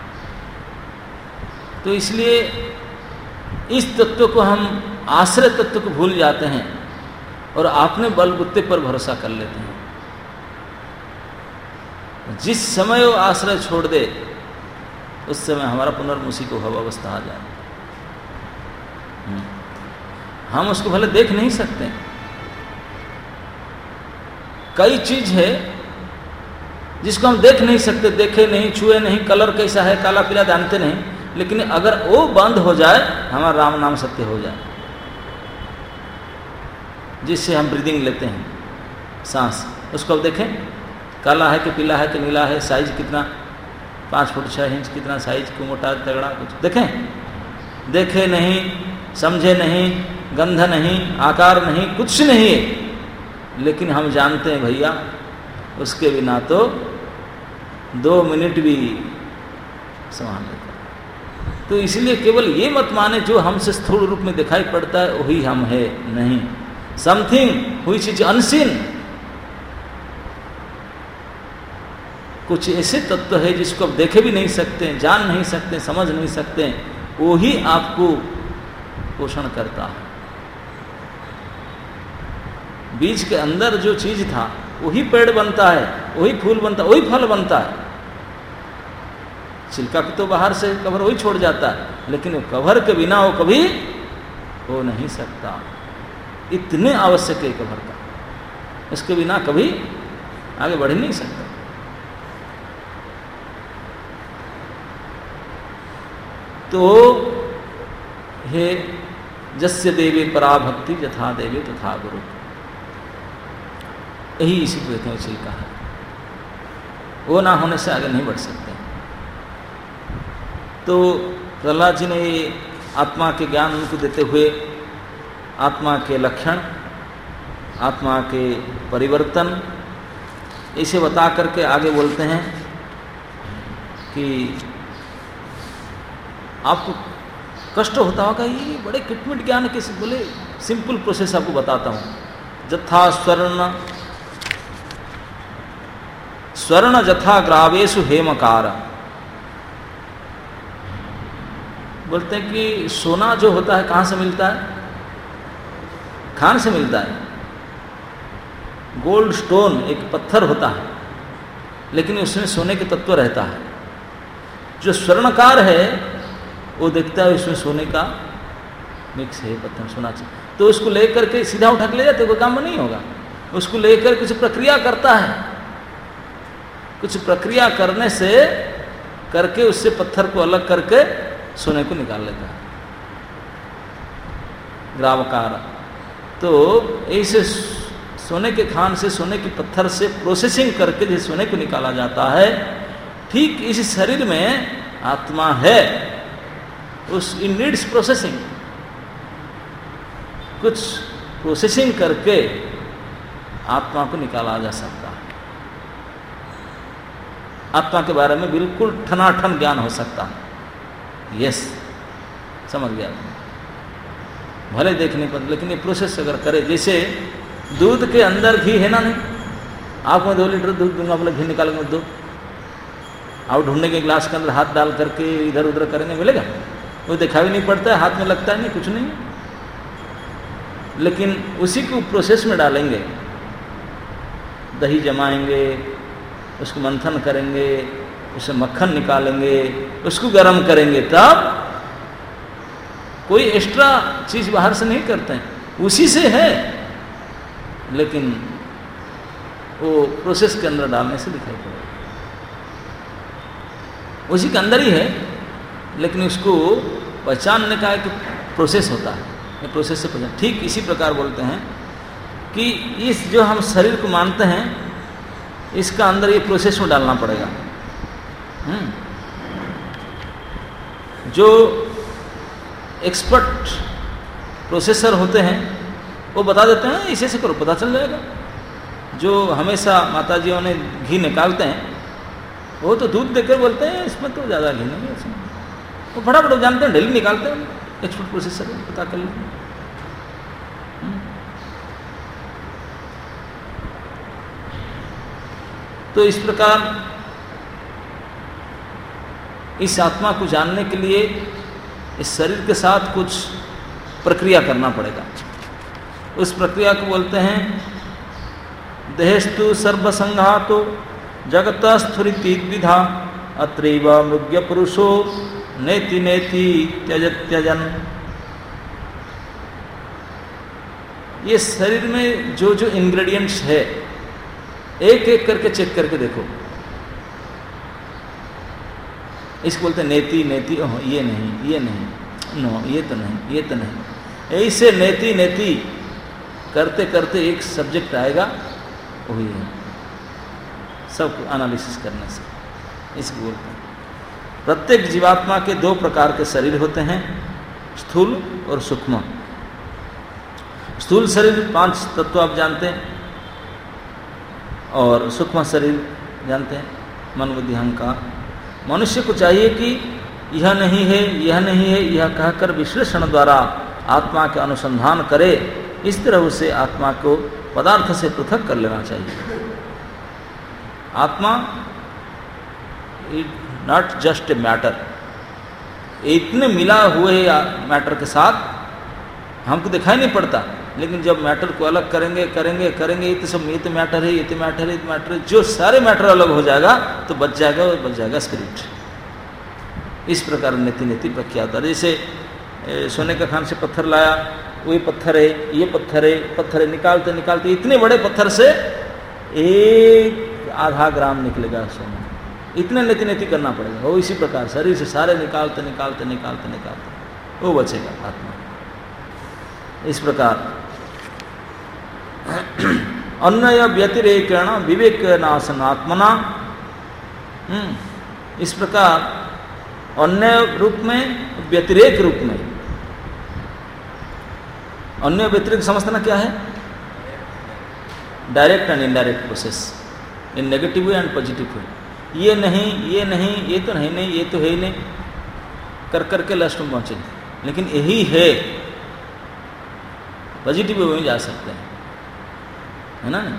तो इसलिए इस तत्व को हम आश्रय तत्व को भूल जाते हैं और अपने बलबुत्ते पर भरोसा कर लेते हैं। जिस समय वो आश्रय छोड़ दे, उस समय हमारा पुनर्मुसी को अवस्था आ जाए। हम उसको भले देख नहीं सकते। कई चीज है जिसको हम देख नहीं सकते, देखे नहीं, छुए नहीं, कलर कैसा है, काला पीला जानते नहीं, लेकिन अगर वो बंद हो जाए, हमारा राम नाम सत्य हो जाए, जिससे हम ब्रीदिंग लेते हैं, सांस, उसको अब देखें, काला है कि पीला है कि नीला है, साइज कितना, 5 फुट 6 इंच कितना साइज, को मोटा तगड़ा, कुछ देखें? देखे नहीं, समझे नहीं, गंध नहीं, आकार नहीं, कुछ नहीं, लेकिन हम जानते हैं भैया उसके बिना तो 2 मिनट भी संभाल लेता। तो इसलिए केवल ये मत माने जो हमसे स्थूल रूप में दिखाई पड़ता है वही हम है, नहीं। समथिंग व्हिच इज अनसीन, कुछ ऐसे तत्व है जिसको आप देखे भी नहीं सकते, जान नहीं सकते, समझ नहीं सकते, वो ही आपको पोषण करता है। बीज के अंदर जो चीज था वही पेड़ बनता है, वही फूल बनता है, वही फल बनता है। छिलका भी तो बाहर से कवर वही छोड़ जाता है, लेकिन कवर के बिना वो कभी हो नहीं सकता। इतने आवश्यक है कवर का, इसके बिना कभी आगे बढ़ नहीं सकता। तो हे जस्य देवे पराभक्ति यथा देवे तथा गुरु, यही इसी को कहते हैं छिलका है। वो ना होने से आगे नहीं बढ़ सकते। तो प्रहलाद जी ने आत्मा के ज्ञान उनको देते हुए आत्मा के लक्षण, आत्मा के परिवर्तन, इसे बता करके आगे बोलते हैं कि आपको कष्ट होता होगा, ये बड़े किटमिट ज्ञान के बोले सिंपल प्रोसेस आपको बताता हूँ। जथा स्वर्ण जथा ग्रावेशु हेमकार, बोलते हैं कि सोना जो होता है कहाँ से मिलता है? खान से मिलता है। गोल्ड स्टोन एक पत्थर होता है, लेकिन उसमें सोने के तत्व रहता है। जो स्वर्णकार है वो देखता है उसमें सोने का मिक्स है, पत्थर सोना चाहिए, तो उसको लेकर के सीधा उठा के ले जाते, कोई काम में नहीं होगा। उसको लेकर कुछ प्रक्रिया करता है, कुछ प्रक्रिया करने से करके उससे पत्थर को अलग करके सोने को निकाल लेता है। ग्रावकार तो ऐसे सोने के खान से, सोने के पत्थर से प्रोसेसिंग करके जो सोने को निकाला जाता है, ठीक इस शरीर में आत्मा है, उस इन नीड्स प्रोसेसिंग, कुछ प्रोसेसिंग करके आत्मा को निकाला जा सकता है। आत्मा के बारे में बिल्कुल ठनाठन ज्ञान हो सकता है। यस, समझ गया, भले देखने पर, लेकिन ये प्रोसेस अगर करे, जैसे दूध के अंदर घी है ना, नहीं, आप मैं 2 लीटर दूध दूंगा, बोले घी निकाल के दो, आप ढूंढने के गिलास के अंदर हाथ डाल करके इधर उधर करेंगे, मिलेगा? वो दिखाई नहीं पड़ता है, हाथ में लगता है नहीं, कुछ नहीं। लेकिन उसी को प्रोसेस में डालेंगे, दही जमाएंगे, उसको मंथन करेंगे, उसे मक्खन निकालेंगे, उसको गर्म करेंगे, तब कोई एक्स्ट्रा चीज बाहर से नहीं करते हैं, उसी से है, लेकिन वो प्रोसेस के अंदर डालने से दिखाई पड़ेगा, उसी के अंदर ही है, लेकिन उसको पहचानने का एक प्रोसेस होता है, ये प्रोसेस से पहचान। ठीक इसी प्रकार बोलते हैं कि इस जो हम शरीर को मानते हैं, इसका अंदर ये प्रोसेस में डालना पड़ेगा। जो एक्सपर्ट प्रोसेसर होते हैं वो बता देते हैं इसे से करो, पता चल जाएगा। जो हमेशा माताजियों ने घी निकालते हैं, वो तो दूध देकर बोलते हैं इसमें तो ज़्यादा घी नहीं है, इसमें वो फटाफट जानते हैं, डेली निकालते हैं, एक्सपर्ट प्रोसेसर पता कर लेते हैं। तो इस प्रकार इस आत्मा को जानने के लिए इस शरीर के साथ कुछ प्रक्रिया करना पड़ेगा। उस प्रक्रिया को बोलते हैं देहस्तु सर्वसंघातो जगत स्फुरिति द्विधा अत्रैव मृग्य पुरुषो नेति नेति त्यजत्यजन। ये शरीर में जो जो इंग्रेडिएंट्स है, एक एक करके चेक करके देखो। इसको बोलते हैं नेति नेति, ओह ये नहीं, ये नहीं, नो ये तो नहीं, ये तो नहीं। ऐसे नेति नेति करते करते एक सब्जेक्ट आएगा, वही है, सब एनालिसिस करने से। इसको बोलते हैं प्रत्येक जीवात्मा के 2 प्रकार के शरीर होते हैं, स्थूल और सूक्ष्म। स्थूल शरीर 5 तत्व आप जानते हैं, और सूक्ष्म शरीर जानते हैं, मन बुद्धि अहंकार। मनुष्य को चाहिए कि यह नहीं है, यह नहीं है, यह कहकर विश्लेषण द्वारा आत्मा के अनुसंधान करे। इस तरह उसे आत्मा को पदार्थ से पृथक कर लेना चाहिए। आत्मा is not just a matter, इतने मिला हुए मैटर के साथ हमको दिखाई नहीं पड़ता, लेकिन जब मैटर को अलग करेंगे करेंगे करेंगे, ये तो सब ये तो मैटर है, ये तो मैटर है, ये तो मैटर है, जो सारे मैटर अलग हो जाएगा तो बच जाएगा स्पिरिट। इस प्रकार नेति नेति प्रख्यात है। जैसे सोने का खान से पत्थर लाया, वही पत्थर है, ये पत्थर है, पत्थर है, निकालते निकालते इतने बड़े पत्थर से 1/2 ग्राम निकलेगा सोना, इतने नेति नेति करना पड़ेगा। वो इसी प्रकार शरीर से सारे निकालते निकालते निकालते निकालते वो बचेगा आत्मा। इस प्रकार अन्वय व्यतिरेकेण विवेक नाशन आत्मना, इस प्रकार अन्य रूप में, व्यतिरेक रूप में। अन्य व्यतिरेक समझना क्या है? Direct and indirect process, in negative way and positive way. ये नहीं, ये नहीं, ये तो नहीं, नहीं, ये तो है ही नहीं, कर करके लास्ट में पहुंचे। लेकिन यही है, पॉजिटिव वे में जा सकते हैं, है ना?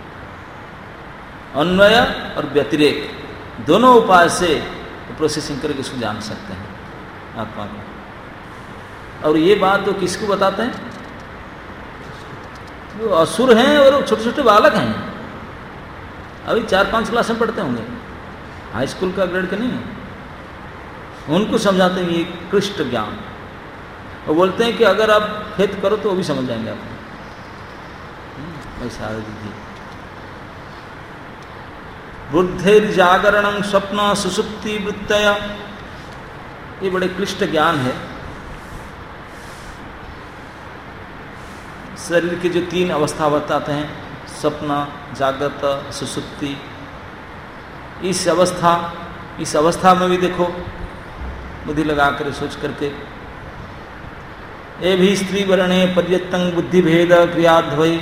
अन्वय और व्यतिरेक दोनों उपाय से प्रोसेसिंग करके उसको जान सकते हैं आत्मा को। और ये बात तो किसको बताते हैं? वो असुर हैं और छोटे छोटे बालक हैं, अभी 4-5 क्लास में पढ़ते होंगे, हाई स्कूल का ग्रेड के नहीं है। उनको समझाते हैं ये कृष्ण ज्ञान, और बोलते हैं कि अगर आप फेथ करो तो वो भी समझ जाएंगे आप। ऐसा दीजिए बुद्धिर जागरण स्वप्न सुसुप्ति वृत्तय, ये बड़े क्लिष्ट ज्ञान है। शरीर के जो 3 अवस्था बताते हैं, स्वप्न, जागृत, सुषुप्ति, इस अवस्था में भी देखो बुद्धि लगा कर सोच करके, ये भी स्त्री वर्णे पर्यतंग बुद्धि भेद क्रियाद्वय।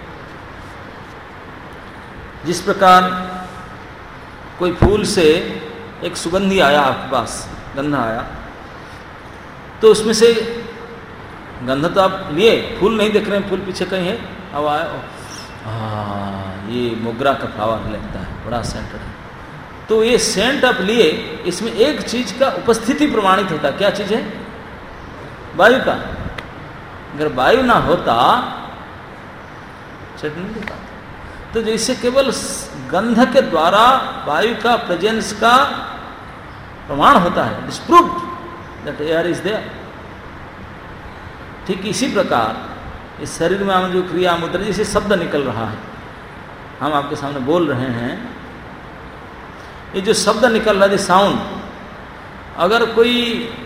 जिस प्रकार कोई फूल से एक सुगंधी आया आपके पास, गंध आया, तो उसमें से गंध तो आप लिए, फूल नहीं देख रहे हैं, फूल पीछे कहीं है, अब आया, ये मोगरा का फ्लावर लगता है, बड़ा सेंटेड है, तो ये सेंट आप लिए, इसमें एक चीज का उपस्थिति प्रमाणित होता। क्या चीज है? वायु का। अगर वायु ना होता सेंट नहीं देता। तो जैसे केवल गंध के द्वारा वायु का प्रेजेंस का प्रमाण होता है, it's proved that air is there. ठीक इसी प्रकार इस शरीर में हम जो क्रिया मुद्रा, जैसे शब्द निकल रहा है, हम आपके सामने बोल रहे हैं, ये जो शब्द निकल रहा है, साउंड, अगर कोई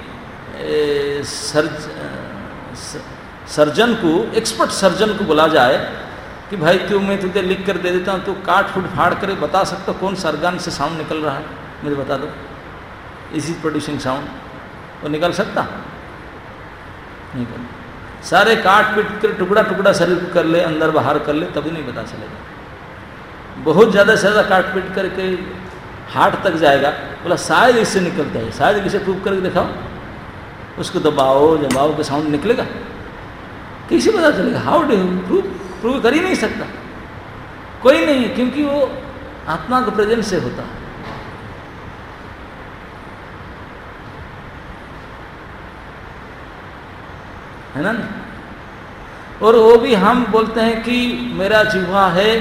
सर्जन को, एक्सपर्ट सर्जन को बोला जाए कि भाई क्यों मैं तुझे लिख कर दे देता हूँ, तो काट फूट फाड़ कर बता सकता कौन सर्गन से साउंड निकल रहा है, मुझे बता दो, इज इज प्रोड्यूसिंग साउंड, वो निकल सकता? निकल। सारे काट पीट कर टुकड़ा टुकड़ा शरीर कर ले, अंदर बाहर कर ले, तभी नहीं पता चलेगा। बहुत ज़्यादा से ज़्यादा काट पीट करके हार्ट तक जाएगा, बोला शायद इससे निकलता है, शायद इसे प्रूव करके दिखाओ, उसको दबाओ जबाओ के साउंड निकलेगा, कैसे पता चलेगा? हाउ डू यू प्रूव कर ही नहीं सकता कोई नहीं, क्योंकि वो आत्मा के प्रेजेंस से होता है। है ना? और वो भी हम बोलते हैं कि मेरा जिह्वा है,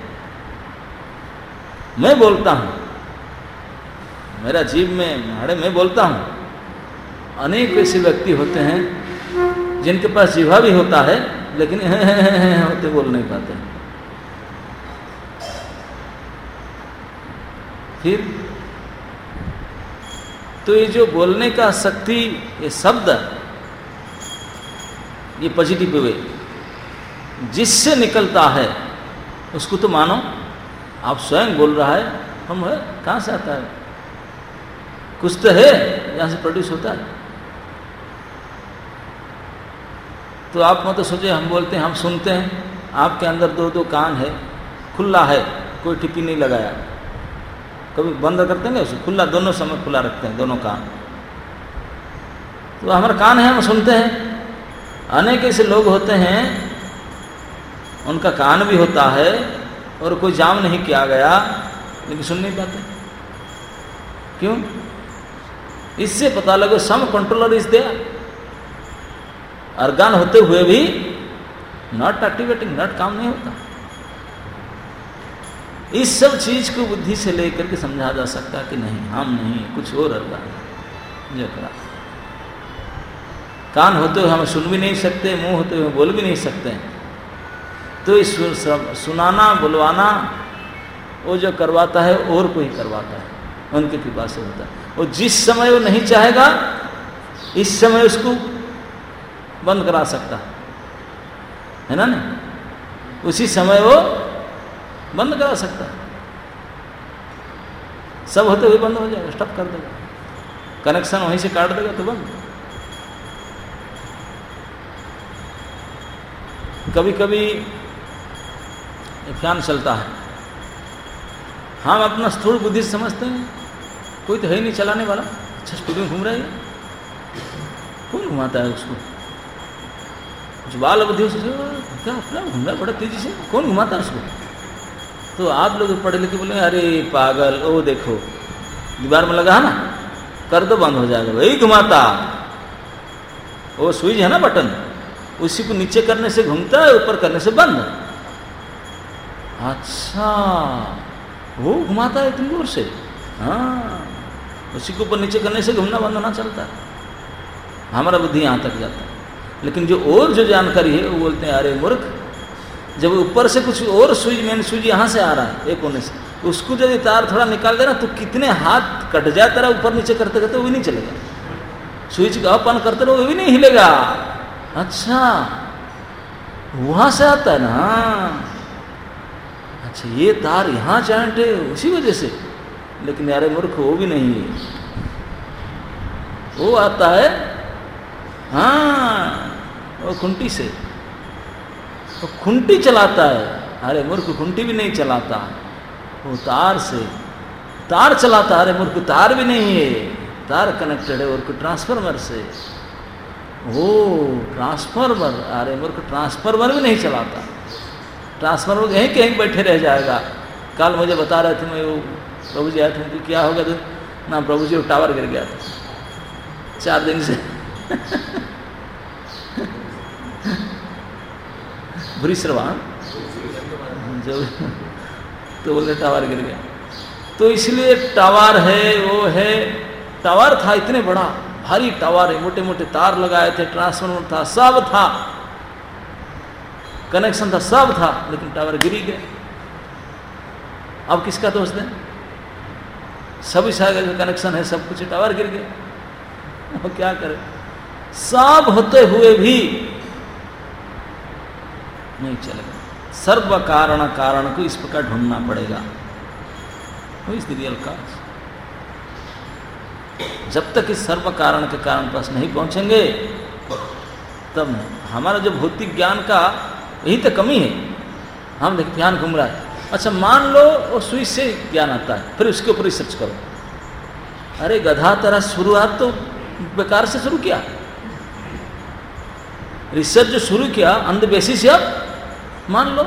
मैं बोलता हूं, मेरा जीव में हाड़े मैं बोलता हूं। अनेक ऐसे व्यक्ति होते हैं जिनके पास जिह्वा भी होता है, लेकिन होते बोल नहीं पाते। फिर तो ये जो बोलने का शक्ति, ये शब्द, ये पॉजिटिव वे जिससे निकलता है, उसको तो मानो। आप स्वयं बोल रहा है, हम है, कहाँ से आता है? कुछ तो है यहाँ से प्रोड्यूस होता है। तो आप मत सोचे हम बोलते हैं, हम सुनते हैं, आपके अंदर 2-2 कान है, खुला है, कोई टिप्पी नहीं लगाया, कभी बंद करते हैं उसे, खुला, दोनों समय खुला रखते हैं दोनों कान। तो हमारा कान है, हम सुनते हैं। अनेक ऐसे लोग होते हैं, उनका कान भी होता है और कोई जाम नहीं किया गया, लेकिन सुन नहीं पाते। क्यों? इससे पता लगे some controller is there. Organ होते हुए भी नॉट एक्टिवेटिंग, नॉट काम नहीं होता। इस सब चीज को बुद्धि से लेकर के समझा जा सकता कि नहीं, हम नहीं, कुछ और अर्गान जो करा। कान होते हुए हम सुन भी नहीं सकते, मुंह होते हुए बोल भी नहीं सकते। तो इस सुनाना बुलवाना वो जो करवाता है और कोई करवाता है, उनकी कृपा से होता है। और जिस समय वो नहीं चाहेगा, इस समय उसको बंद करा सकता है ना? नहीं, उसी समय वो बंद करा सकता है। सब होते हुए बंद हो जाएगा, स्टॉप कर देगा, कनेक्शन वहीं से काट देगा तो बंद। कभी कभी फैन चलता है, हम अपना स्थूल बुद्धि समझते हैं, कोई तो है नहीं चलाने वाला, अच्छा स्पीड में घूम रहा है, कौन घुमाता है उसको? जो बाल बुद्धि से क्या अपना घूम रहा है बड़ा तेजी से, कौन घुमाता है उसको? तो आप लोग पढ़े लिखे बोले अरे पागल, ओ देखो दीवार में लगा है ना, कर दो बंद हो जाएगा, वही घुमाता। वो स्विच है ना बटन, उसी को नीचे करने से घूमता है, ऊपर करने से बंद। अच्छा, वो घुमाता है इतनी दूर से, हाँ, उसी को ऊपर नीचे करने से घूमना बंद होना चलता है। हमारा बुद्धि यहाँ तक जाता है। लेकिन जो जानकारी है वो बोलते हैं अरे मूर्ख, जब ऊपर से कुछ और स्विच, मेन स्विच यहाँ से आ रहा है एक कोने से, उसको यदि तार थोड़ा निकाल देना तो कितने हाथ कट जाए तेरा, ऊपर नीचे करते करते वो भी नहीं चलेगा। स्विच का ऑन करते रहो वो भी नहीं हिलेगा। अच्छा, वहां से आता है ना। अच्छा ये तार यहां जॉइंट है उसी वजह से, लेकिन यारे मूर्ख वो भी नहीं है, वो आता है हाँ वो खुंटी से, वो खुंटी चलाता है। अरे मूर्ख खुंटी भी नहीं चलाता, वो तार से तार चलाता है। अरे मूर्ख तार भी नहीं है, तार कनेक्टेड है और ट्रांसफार्मर से। ओ ट्रांसफार्मर, अरे मूर्ख ट्रांसफार्मर भी नहीं चलाता, ट्रांसफार्मर यहीं कहीं बैठे रह जाएगा। कल मुझे बता रहे थे, मैं वो प्रभु जी आए थे, उनकी क्या होगा तो ना प्रभु जी वो टावर गिर गया था 4 दिन से भूरिश्रवाण जो, तो बोले टावर गिर गया। तो इसलिए टावर है, वो है, टावर था इतने बड़ा भारी टावर है, मोटे मोटे तार लगाए थे, ट्रांसफार्मर था, सब था, कनेक्शन था, सब था, लेकिन टावर गिर ही गया। अब किसका दोष दें? सभी सागर का कनेक्शन है, सब कुछ, टावर गिर गया, वो क्या करे? सब होते हुए भी नहीं चलेगा। सर्व कारण कारण को इस प्रकार ढूंढना पड़ेगा, वो इस रियल काज। जब तक इस सर्व कारण के कारण पास नहीं पहुंचेंगे तब नहीं। हमारा जो भौतिक ज्ञान का यही तो कमी है। हम देखिए ध्यान घूम रहा है, अच्छा मान लो वो सुई से ज्ञान आता है, फिर उसके ऊपर रिसर्च करो। अरे गधा तेरा शुरुआत तो बेकार से शुरू किया, रिसर्च जो शुरू किया अंध बेसिस से, अब मान लो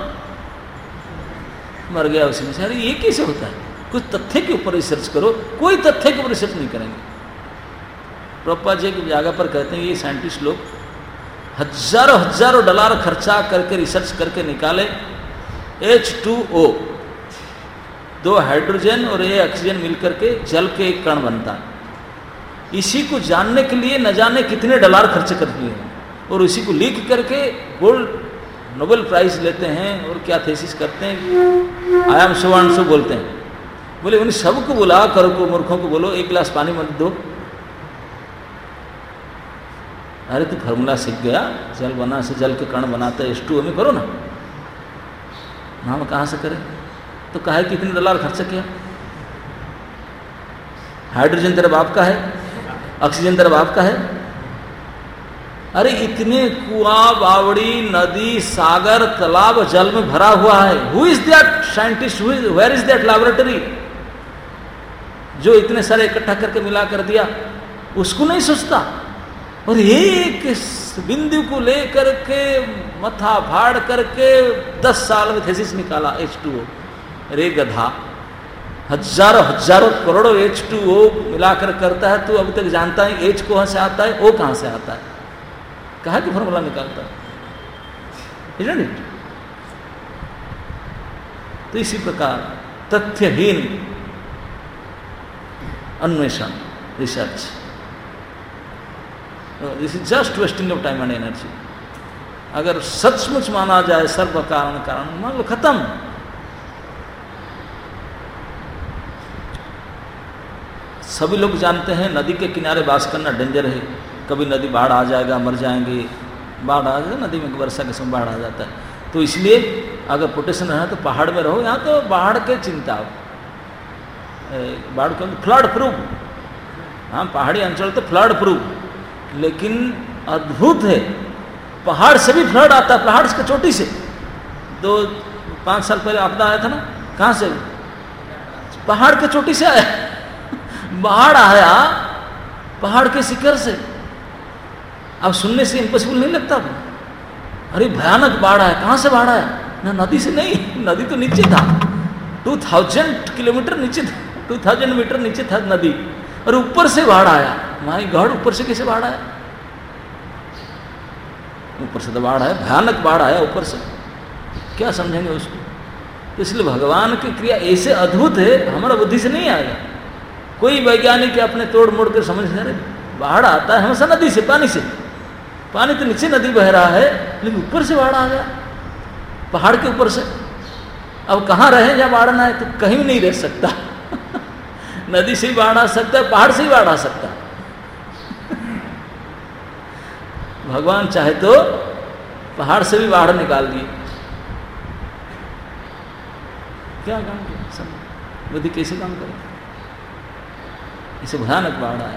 मर गया उसी में से। अरे ये कैसे होता है? कुछ तथ्य के ऊपर रिसर्च करो। कोई तथ्य के ऊपर रिसर्च नहीं करेंगे। प्रभुपाद जी की जगह पर कहते हैं ये साइंटिस्ट लोग हजारों हजारों डॉलर खर्चा करके रिसर्च करके निकाले H2O, 2 हाइड्रोजन और 1 ऑक्सीजन मिलकर के जल के एक कण बनता है। इसी को जानने के लिए न जाने कितने डॉलर खर्च कर दिए हैं, और इसी को लीक करके गोल्ड नोबेल प्राइज लेते हैं और क्या थीसिस करते हैं, I am so and so बोलते हैं। बोले उन सबको बुला करो, को मूर्खों को बोलो 1 गिलास पानी मत दो। अरे तो फार्मूला सीख गया, जल बना से जल के कण बनाता है, H2O में करो ना। हम कहाँ से करें? तो कहा कितने डॉलर खर्च किया? हाइड्रोजन तेरा बाप का है, ऑक्सीजन तेरा बाप का है। अरे इतने कुआं, बावड़ी, नदी, सागर, तालाब जल में भरा हुआ है। Who is that scientist, where is that laboratory जो इतने सारे इकट्ठा करके मिला कर दिया? उसको नहीं सोचता। और एक बिंदु को लेकर के मथा फाड़ करके 10 साल में थीसिस निकाला H2O। अरे गधा, हजारों हजारों करोड़ों H2O मिलाकर करता है, तू अभी तक जानता है H कहां से आता है, O कहां से आता है? कहा कि फॉर्मूला निकालता है, isn't it? तो इसी प्रकार तथ्यहीन अन्वेषण, research, this is just wasting of time and energy. अगर सचमुच माना जाए सर्व कारण कारण, मान लो खत्म। सभी लोग जानते हैं नदी के किनारे वास करना डेंजर है, कभी नदी बाढ़ आ जाएगा, मर जाएंगे, बाढ़ आ जाएगा, नदी में वर्षा के समय बाढ़ आ जाता है। तो इसलिए अगर प्रोटेक्शन रहना तो पहाड़ में रहो। यहाँ तो बाढ़ के चिंता, बाढ़ को फ्लड प्रूफ, हाँ पहाड़ी अंचल तो फ्लड प्रूफ, लेकिन अद्भुत है, पहाड़ से भी फ्लड आता है, पहाड़ की चोटी से। 2-5 साल पहले आपदा आया था ना, कहाँ से? पहाड़ के चोटी से आया बाढ़ आया, पहाड़ के शिखर से। अब सुनने से इम्पॉसिबल नहीं लगता? अरे भयानक बाढ़ आया। कहाँ से बाढ़ आया? ना नदी से नहीं, नदी तो नीचे था, 2000 किलोमीटर नीचे था, 2000 मीटर नीचे था नदी, और ऊपर से बाढ़ आया। माय गॉड, ऊपर से कैसे बाढ़ आया? ऊपर से तो बाढ़ आया, भयानक बाढ़ आया ऊपर से, क्या समझेंगे उसको? तो इसलिए भगवान की क्रिया ऐसे अद्भुत है, हमारा बुद्धि से नहीं आएगा। कोई वैज्ञानिक अपने तोड़ मोड़ कर समझ रहे, बाढ़ आता है हमेशा नदी से, पानी से, पानी तो नीचे नदी बह रहा है, लेकिन ऊपर से बाढ़ आ गया, पहाड़ के ऊपर से। अब कहाँ रहे जहाँ बाढ़ ना है? तो कहीं भी नहीं रह सकता नदी से ही बाढ़ आ सकता है, पहाड़ से ही बाढ़ आ सकता है। भगवान चाहे तो पहाड़ से भी बाहर निकाल दिए। क्या काम किया? सब बुद्धि कैसे काम करे? इसे भयानक बाढ़ आया।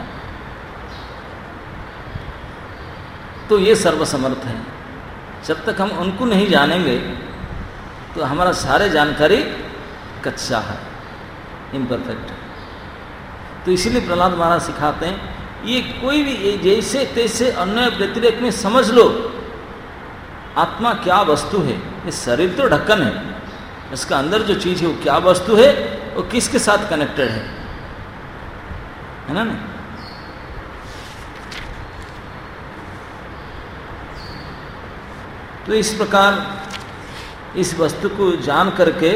तो ये सर्वसमर्थ है। जब तक हम उनको नहीं जानेंगे तो हमारा सारे जानकारी कच्चा है, इम्परफेक्ट है। तो इसीलिए प्रहलाद महाराज सिखाते हैं ये कोई भी ये जैसे तैसे अन्य व्यतिरेक में समझ लो आत्मा क्या वस्तु है। ये शरीर तो ढक्कन है, इसका अंदर जो चीज है वो क्या वस्तु है, वो किसके साथ कनेक्टेड है ना? नहीं तो इस प्रकार इस वस्तु को जान करके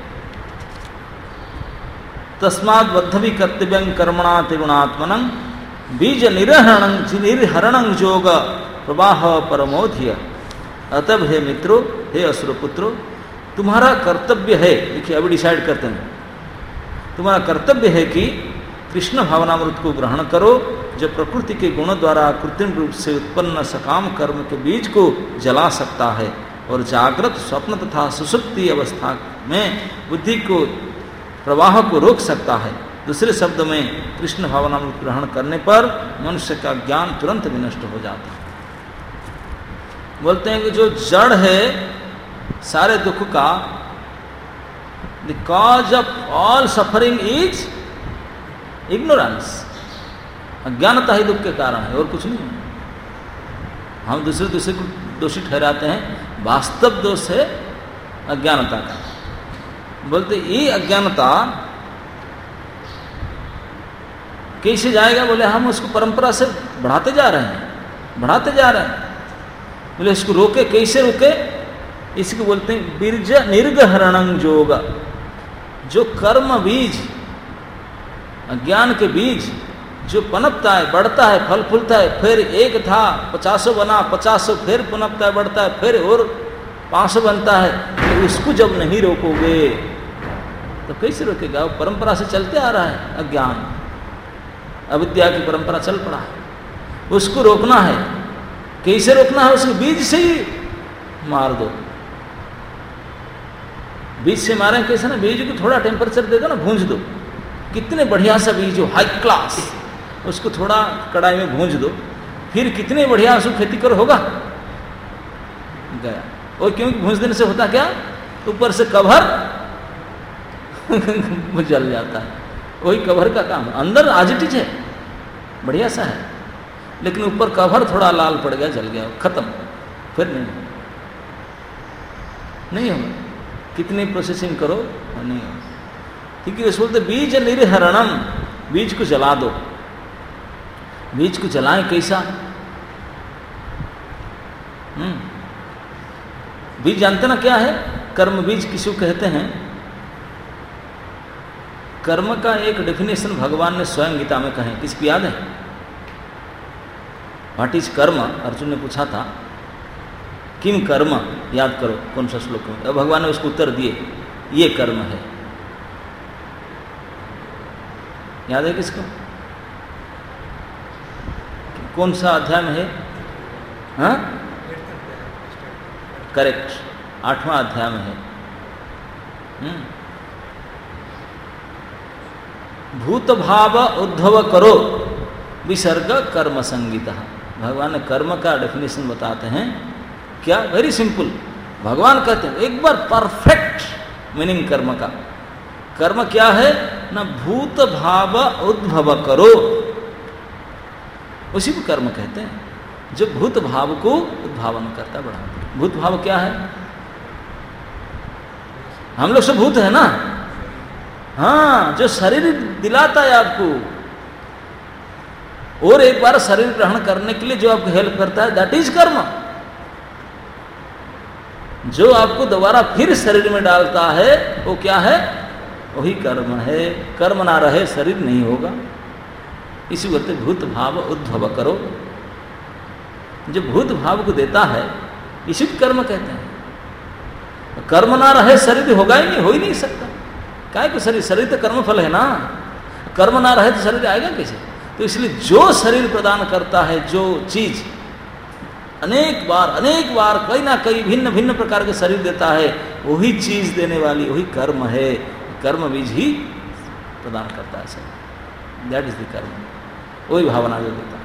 तस्माद् बद्धवि कर्तव्यं कर्मणा त्रिगुणात्मनं बीज निर्हरणं जोग प्रवाह परमोधिय। अतः हे मित्रों, हे असुरपुत्रों, तुम्हारा कर्तव्य है, देखिए अभी डिसाइड करते हैं, तुम्हारा कर्तव्य है कि कृष्ण भावनामृत को ग्रहण करो जो प्रकृति के गुणों द्वारा कृत्रिम रूप से उत्पन्न सकाम कर्म के बीज को जला सकता है और जागृत स्वप्न तथा सुषुप्ति अवस्था में बुद्धि को प्रवाह को रोक सकता है। दूसरे शब्द में कृष्ण भावनामृत ग्रहण करने पर मनुष्य का ज्ञान तुरंत विनष्ट हो जाता है। बोलते हैं कि जो जड़ है सारे दुख का, the cause of all suffering is ignorance. अज्ञानता ही दुख के कारण है और कुछ नहीं। हम दूसरे को दोषी ठहराते हैं, वास्तव दोष है अज्ञानता का। बोलते ये अज्ञानता कैसे जाएगा? बोले हम उसको परंपरा से बढ़ाते जा रहे हैं। बोले इसको रोके, कैसे रोके? इसको बोलते हैं बीज निर्गहरणं जोग। जो कर्म बीज, अज्ञान के बीज जो पनपता है, बढ़ता है, फल फूलता है, फिर एक था 50 बना, 50 फिर पनपता है, बढ़ता है, फिर और 500 बनता है, तो उसको जब नहीं रोकोगे तो कैसे रोकेगा? वो परंपरा से चलते आ रहा है, अज्ञान अविद्या की परंपरा चल पड़ा है, उसको रोकना है। कैसे रोकना है? उसको बीज से ही मार दो। बीज से मारें कैसे ना? बीज को थोड़ा टेम्परेचर दे दो ना, भूंज दो। कितने बढ़िया सा बीज हो, हाई क्लास, उसको थोड़ा कढ़ाई में भूंज दो, फिर कितने बढ़िया उसको खेती करो, होगा गया। और क्योंकि भूंज देने से होता क्या? ऊपर से कवर जल जाता है। वही कवर का काम, अंदर आजिटिज है, बढ़िया सा है, लेकिन ऊपर कवर थोड़ा लाल पड़ गया, जल गया, खत्म, फिर नहीं होगा। कितनी प्रोसेसिंग करो नहीं होगा। ठीक है, बोलते बीज निर्हरणम, बीज को जला दो। बीज को जलाएं कैसा? बीज जानते ना क्या है? कर्म बीज किसी को कहते हैं। कर्म का एक डेफिनेशन भगवान ने स्वयं गीता में कहे, किसको याद है? व्हाट इज कर्म? अर्जुन ने पूछा था, किम कर्म, याद करो कौन सा श्लोक में। अब भगवान ने उसको उत्तर दिए, ये कर्म है। याद है किसको? कौन सा अध्याय में है? हाँ, करेक्ट, 8वां अध्याय में है। भूत भाव उद्धव करो विसर्ग कर्म संगीता। भगवान ने कर्म का डेफिनेशन बताते हैं क्या? Very simple. भगवान कहते हैं एक बार परफेक्ट मीनिंग कर्म का। कर्म क्या है ना? भूत भाव उद्भव करो, उसी को कर्म कहते हैं, जो भूत भाव को उद्भावन करता है, बढ़ाता। भूत भाव क्या है? हम लोग सब भूत है ना। हाँ, जो शरीर दिलाता है आपको, और एक बार शरीर ग्रहण करने के लिए जो आपको हेल्प करता है, दैट इज कर्म। जो आपको दोबारा फिर शरीर में डालता है वो क्या है? वही कर्म है। कर्म ना रहे शरीर नहीं होगा। इसी बोलते भूत भाव उद्भव करो। जो भूत भाव को देता है इसी को कर्म कहते हैं। कर्म ना रहे शरीर होगा ही नहीं, हो ही नहीं सकता। काय को शरीर? शरीर तो कर्म फल है ना। कर्म ना रहे तो शरीर आएगा कैसे? तो इसलिए जो शरीर प्रदान करता है, जो चीज अनेक बार कई ना कई भिन्न भिन्न प्रकार के शरीर देता है, वही चीज देने वाली वही कर्म है। कर्म बीज ही प्रदान करता है सब। दैट इज द कर्म, वही भावना जो देता है।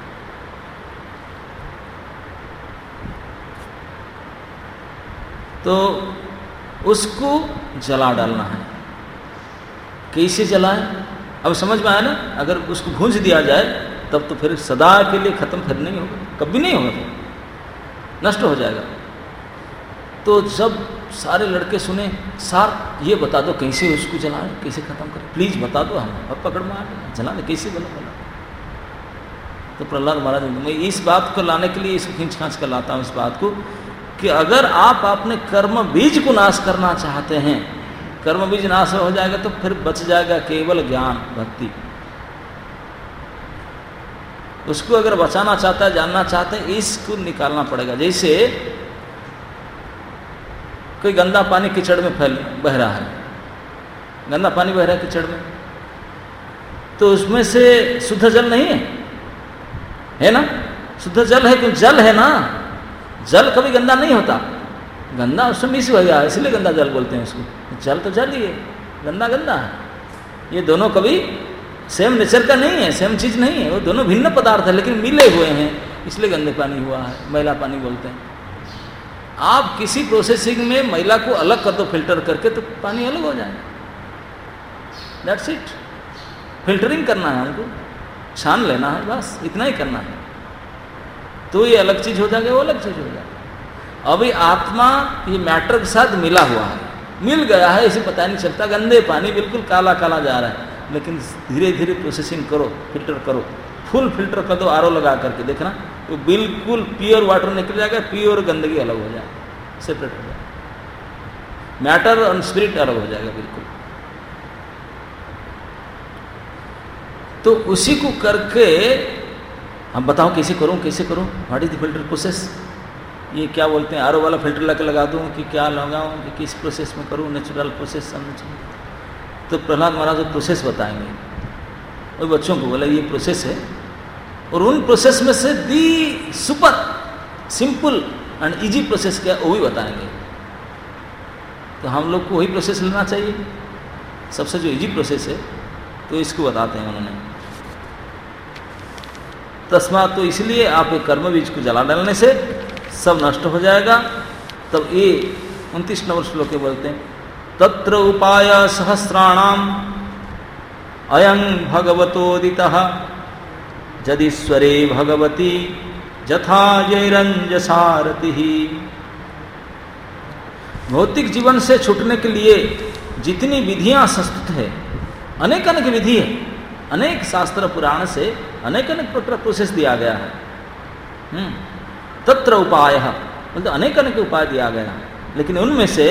तो उसको जला डालना है। कैसे जलाएं? अब समझ में आया ना? अगर उसको भूंज दिया जाए तब तो फिर सदा के लिए खत्म फिर नहीं होगा, कभी नहीं होगा, फिर नष्ट हो जाएगा। तो जब सारे लड़के सुने, सर ये बता दो कैसे उसको जलाएं, कैसे खत्म करें, प्लीज बता दो, हम अब पकड़ में आ गए, जला दे, कैसे बोला। तो प्रहलाद महाराज, मैं इस बात को लाने के लिए इसको खींच खांच कर लाता हूँ इस बात को, कि अगर आप अपने कर्म बीज को नाश करना चाहते हैं, कर्म बीज नाश हो जाएगा तो फिर बच जाएगा केवल ज्ञान भक्ति। उसको अगर बचाना चाहता है, जानना चाहते हैं, इसको निकालना पड़ेगा। जैसे कोई गंदा पानी कीचड़ में बह रहा है, गंदा पानी बह रहा है कीचड़ में, तो उसमें से शुद्ध जल नहीं है ना? शुद्ध जल है, क्यों? जल है ना, जल कभी गंदा नहीं होता, गंदा उसमें मिस हो गया, इसलिए गंदा जल बोलते हैं उसको। जल तो जल ही है, गंदा गंदा है। ये दोनों कभी सेम नेचर का नहीं है, सेम चीज नहीं है, वो दोनों भिन्न पदार्थ है, लेकिन मिले हुए हैं, इसलिए गंदे पानी हुआ है, मैला पानी बोलते हैं। आप किसी प्रोसेसिंग में मैला को अलग कर दो फिल्टर करके, तो पानी अलग हो जाएगा। That's it. फिल्टरिंग करना है हमको, छान लेना है, बस इतना ही करना है, तो ये अलग चीज हो जाएगा, वो अलग चीज हो जाएगा। अभी आत्मा ये मैटर के साथ मिला हुआ है, मिल गया है, इसे पता नहीं चलता। गंदे पानी बिल्कुल काला काला जा रहा है, लेकिन धीरे धीरे प्रोसेसिंग करो, फिल्टर करो, फुल फिल्टर कर दो, आरओ लगा करके देखना, तो बिल्कुल प्योर वाटर निकल जाएगा, प्योर गंदगी अलग हो जाएगा, सेपरेट हो जाएगा, मैटर और स्पिरिट अलग हो जाएगा बिल्कुल। तो उसी को करके हम बताओ कैसे करूं, कैसे करूं, what is the filter process. ये क्या बोलते हैं, आरओ वाला फिल्टर लगा दूं कि क्या लगाऊं, कि किस प्रोसेस में करूं, नेचुरल प्रोसेस समझना चाहिए। तो प्रहलाद महाराज वो प्रोसेस बताएंगे, और बच्चों को बोला ये प्रोसेस है, और उन प्रोसेस में से the super simple and easy process क्या वो भी बताएंगे। तो हम लोग को वही प्रोसेस लेना चाहिए, सबसे जो इजी प्रोसेस है, तो इसको बताते हैं उन्होंने। तस्मात, तो इसलिए आप एक कर्म बीज को जला डालने से सब नष्ट हो जाएगा। तब ये 29 नंबर श्लोक के बोलते हैं, तत्र उपाय सहस्राणाम अयं भगवतोदितः जदीश्वरे भगवती जथा जैरंजसारतिः। भौतिक जीवन से छूटने के लिए जितनी विधियां संस्तुत है, अनेक अनेक विधि है, अनेक शास्त्र पुराण से अनेक अनेक प्रोसेस दिया गया है। तत्र उपाय मतलब अनेक अनेक उपाय दिया गया, लेकिन उनमें से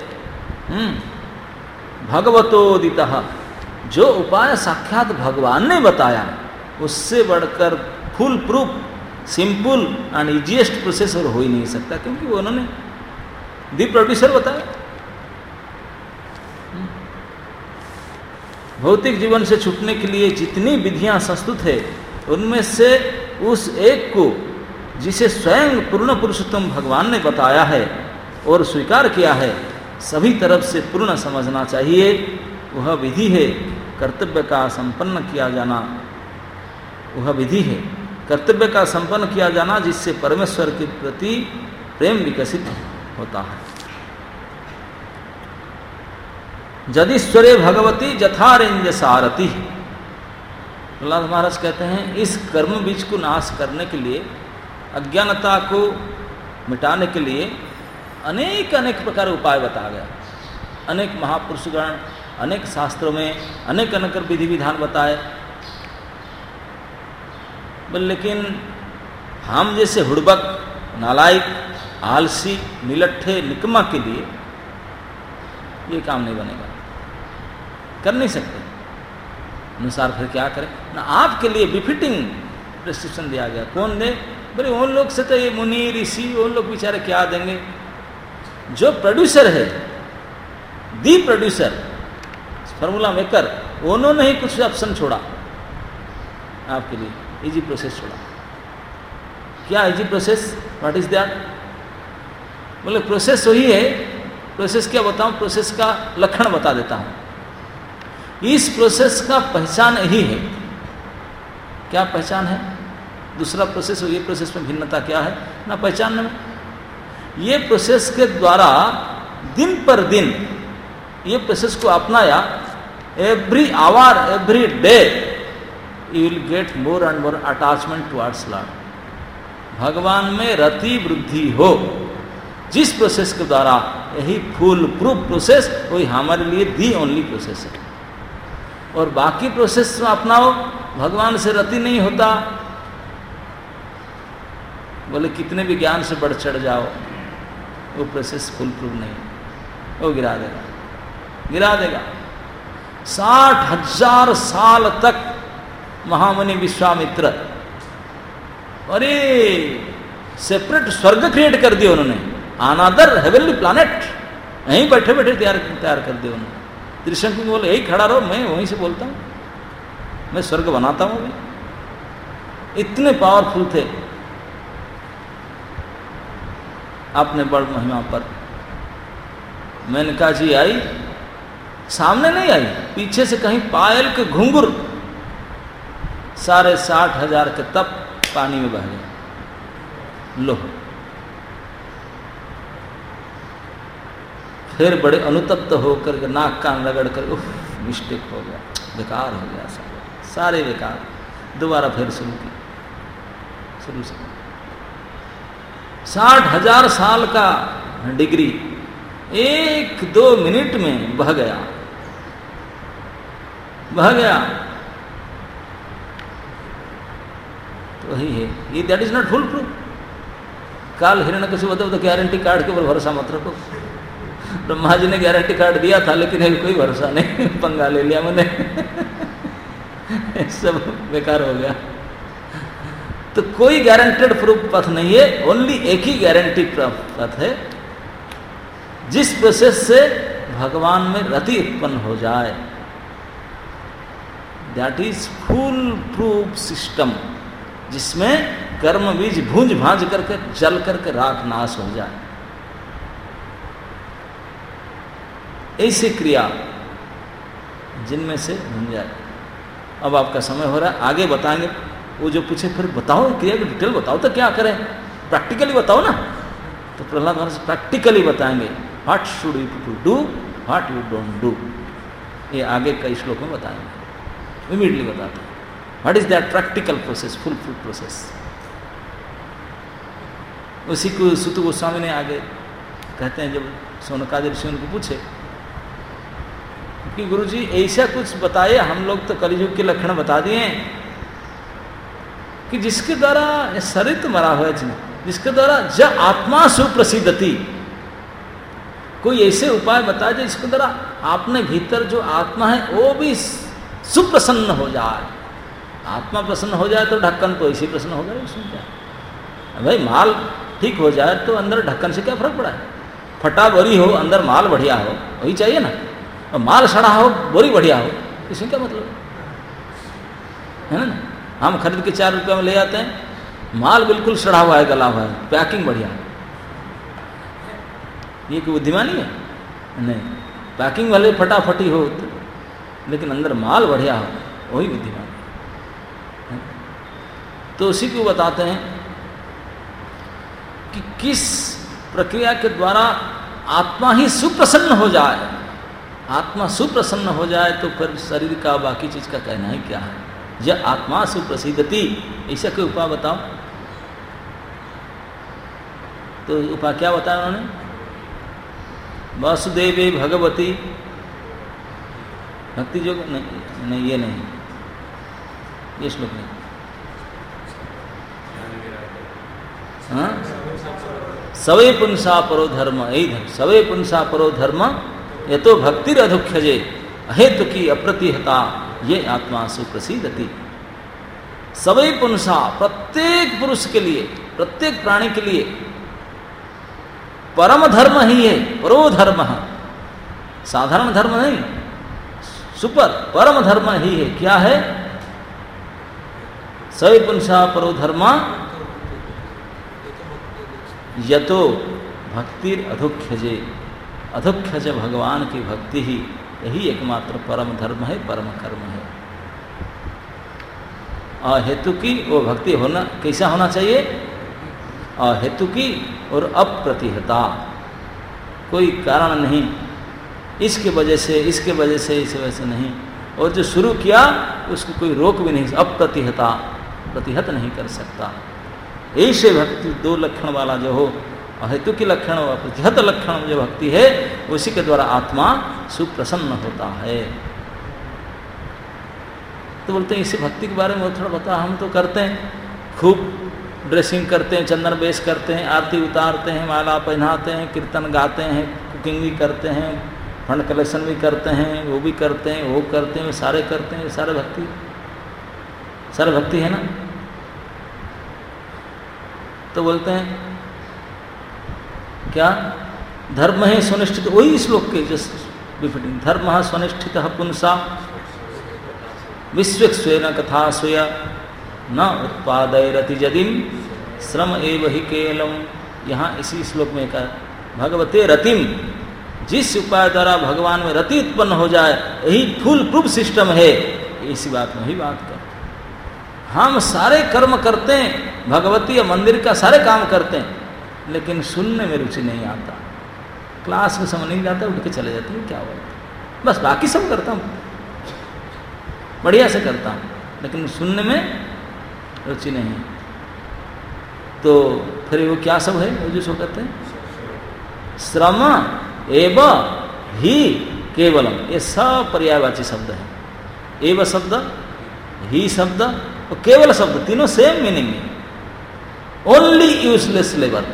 भगवतोदितः जो उपाय साक्षात भगवान ने बताया, उससे बढ़कर full proof simple and easiest process और हो ही नहीं सकता, क्योंकि वो उन्होंने दी प्रोड्यूसर बताया। भौतिक जीवन से छूटने के लिए जितनी विधियां संस्तुत है, उनमें से उस एक को जिसे स्वयं पूर्ण पुरुषोत्तम भगवान ने बताया है और स्वीकार किया है, सभी तरफ से पूर्ण समझना चाहिए। वह विधि है कर्तव्य का संपन्न किया जाना, वह विधि है कर्तव्य का संपन्न किया जाना, जिससे परमेश्वर के प्रति प्रेम विकसित होता है। जदीश्वरे भगवती जथारेंज सारथी। प्रहलाद महाराज कहते हैं, इस कर्म बीज को नाश करने के लिए, अज्ञानता को मिटाने के लिए अनेक अनेक प्रकार उपाय बताया गया। अनेक महापुरुषगण अनेक शास्त्रों में अनेक अनेक विधि विधान बताए, लेकिन हम जैसे हुड़बक, नालायक, आलसी, निलट्ठे, निकम्मा के लिए ये काम नहीं बनेगा, कर नहीं सकते। अनुसार फिर क्या करें ना, आपके लिए बिफिटिंग प्रिस्क्रिप्शन दिया गया। कौन दे? बोले उन लोग से तो ये मुनि ऋषि, उन लोग बेचारे क्या देंगे, जो प्रोड्यूसर है, दी प्रोड्यूसर, फॉर्मूला मेकर, उन्होंने ही कुछ ऑप्शन छोड़ा आपके लिए, इजी प्रोसेस छोड़ा। क्या easy process? What is that? बोले प्रोसेस वही है। प्रोसेस क्या बताऊं? प्रोसेस का लक्षण बता देता हूं। इस प्रोसेस का पहचान यही है। क्या पहचान है? दूसरा प्रोसेस और ये प्रोसेस में भिन्नता क्या है ना पहचानने में? ये प्रोसेस के द्वारा दिन पर दिन ये प्रोसेस को अपनाया, every hour every day you will get more and more attachment towards lord. भगवान में रति वृद्धि हो, जिस प्रोसेस के द्वारा, यही फुल प्रूफ प्रोसेस, वही हमारे लिए दी ओनली प्रोसेस है। और बाकी प्रोसेस में अपनाओ, भगवान से रति नहीं होता, बोले कितने भी ज्ञान से बढ़ चढ़ जाओ, वो प्रोसेस फुल प्रूफ नहीं, वो गिरा देगा। 60,000 साल तक महामुनि विश्वामित्र, अरे सेपरेट स्वर्ग क्रिएट कर दिया उन्होंने, अनदर हेवनली प्लैनेट यहीं बैठे बैठे तैयार कर दिया उन्होंने। त्रिशंकु बोले यही खड़ा रहो, मैं वहीं से बोलता हूँ, मैं स्वर्ग बनाता हूँ। इतने पावरफुल थे अपने बड़ महिमा पर। मैंने कहा जी आई, सामने नहीं आई, पीछे से कहीं पायल के घुंघरू 60,000 के तप पानी में बह गए। लो, फिर बड़े अनुतप्त होकर के नाक कान रगड़ कर, उफ मिस्टेक हो गया, बेकार हो गया, सारे बेकार। दोबारा फिर शुरू से 60,000 साल का डिग्री 1-2 मिनट में बह गया। तो वही है ये, that is not full proof. काल हिरण्यकशिपु बताओ तो गारंटी कार्ड के ऊपर भरोसा मत रखो। ब्रह्मा जी ने गारंटी कार्ड दिया था, लेकिन कोई भरोसा नहीं, पंगा ले लिया मैंने, सब बेकार हो गया। तो कोई गारंटेड प्रूफ पथ नहीं है, ओनली एक ही गारंटी पथ है, जिस प्रोसेस से भगवान में रति उत्पन्न हो जाए, that is full proof system, जिसमें कर्म बीज भूंज भांज करके जल करके राख नाश हो जाए। ऐसी क्रिया जिनमें से बन जाए। अब आपका समय हो रहा है, आगे बताएंगे। वो जो पूछे फिर बताओ क्रिया की डिटेल बताओ, तो क्या करें, प्रैक्टिकली बताओ ना। तो प्रहलाद महाराज प्रैक्टिकली बताएंगे, what should you do, what you don't do. ये आगे कई श्लोक में बताएंगे, इमीडिएटली बताते हैं what is that practical process, full process. उसी को सुत गोस्वामी ने आगे कहते हैं, जब सौनकादि ऋषि उनको पूछे कि गुरुजी ऐसा कुछ बताइए, हम लोग तो कलियुग के लक्षण बता दिए हैं कि जिसके द्वारा शरीर तो मरा हुआ है, जिसके द्वारा ज आत्मा सुप्रसिद्धति, कोई ऐसे उपाय बता जाए जिसके द्वारा आपने भीतर जो आत्मा है वो भी सुप्रसन्न हो जाए। आत्मा प्रसन्न हो जाए तो ढक्कन तो ऐसे प्रसन्न हो जाए, उसमें क्या भाई, माल ठीक हो जाए तो अंदर ढक्कन से क्या फर्क पड़ा है। फटा बोरी हो, अंदर माल बढ़िया हो, वही चाहिए ना। और माल सड़ा हो, बोरी बढ़िया हो, इसमें क्या मतलब है ना। हम खरीद के 4 रुपये में ले आते हैं, माल बिल्कुल सड़ा हुआ है, गला हुआ है, पैकिंग बढ़िया है, ये कोई बुद्धिमानी है नहीं। पैकिंग वाले फटाफटी हो लेकिन अंदर माल बढ़िया हो, वही बुद्धिमानी है। तो उसी को बताते हैं कि किस प्रक्रिया के द्वारा आत्मा ही सुप्रसन्न हो जाए। आत्मा सुप्रसन्न हो जाए तो फिर शरीर का बाकी चीज का कहना ही क्या है। यह आत्मा सुप्रसिद्धति, ऐसा कोई उपाय बताओ। तो उपाय क्या बताया उन्होंने, वासुदेवे भगवती भक्ति योग, नहीं ये नहीं, ये श्लोक नहीं। हाँ, सवे पुंसा परो धर्म, यही धर्म, सवे पुंसा परो धर्म, ये तो भक्ति अधुख्यजे अहेतु की अप्रतिहता, ये आत्मा सुप्रसिद्धति। सवे पुंसा, प्रत्येक पुरुष के लिए, प्रत्येक प्राणी के लिए परम धर्म ही है, परो धर्म, साधारण धर्म नहीं, सुपर परम धर्म ही है। क्या है, सवे पुंसा परो धर्म यतो भक्तिर अधोख्यजे, अधोख्यज भगवान की भक्ति ही, यही एकमात्र परम धर्म है, परम कर्म है। अहेतु की वो भक्ति होना कैसा होना चाहिए? अहेतु की और अप्रतिहता, कोई कारण नहीं, इसके वजह से इसके वजह से इस वजह से नहीं, और जो शुरू किया उसको कोई रोक भी नहीं, अप्रतिहता, प्रतिहत नहीं कर सकता। ऐसे भक्ति दो लक्षण वाला जो हो, अहेतु की लक्षण और प्रतिहत लक्षण जो भक्ति है, उसी के द्वारा आत्मा सुप्रसन्न होता है। तो बोलते हैं इसी भक्ति के बारे में थोड़ा बता। हम तो करते हैं, खूब ड्रेसिंग करते हैं, चंदन बेस करते हैं, आरती उतारते हैं, माला पहनाते हैं, कीर्तन गाते हैं, कुकिंग भी करते हैं, फंड कलेक्शन भी करते हैं, वो भी करते हैं, वो करते हैं, सारे करते हैं, सारे भक्ति है ना। तो बोलते हैं क्या? धर्म है सुनिश्चित, वही श्लोक के जस्ट बिफिटिंग, धर्म सुनिश्चित पुंसा विश्वेन कथा स्वय न उत्पादयरति यदिम श्रम एव ही केवलम। यहाँ इसी श्लोक में कहा भगवते रतिम, जिस उपाय द्वारा भगवान में रति उत्पन्न हो जाए, यही फुल प्रूफ सिस्टम है। इसी बात में ही बात कर, हम सारे कर्म करते हैं, भगवती या मंदिर का सारे काम करते हैं, लेकिन सुनने में रुचि नहीं आता, क्लास में समझ नहीं जाता, उठ के चले जाते हैं, क्या हुआ, बस बाकी सब करता हूँ, बढ़िया से करता हूँ, लेकिन सुनने में रुचि नहीं। तो फिर वो क्या सब है, वो जो सो कहते हैं श्रम एव ही केवलम, ये सब पर्यायवाची शब्द है। एव शब्द, ही शब्द और केवल शब्द, तीनों सेम मीनिंग है। Only useless labour,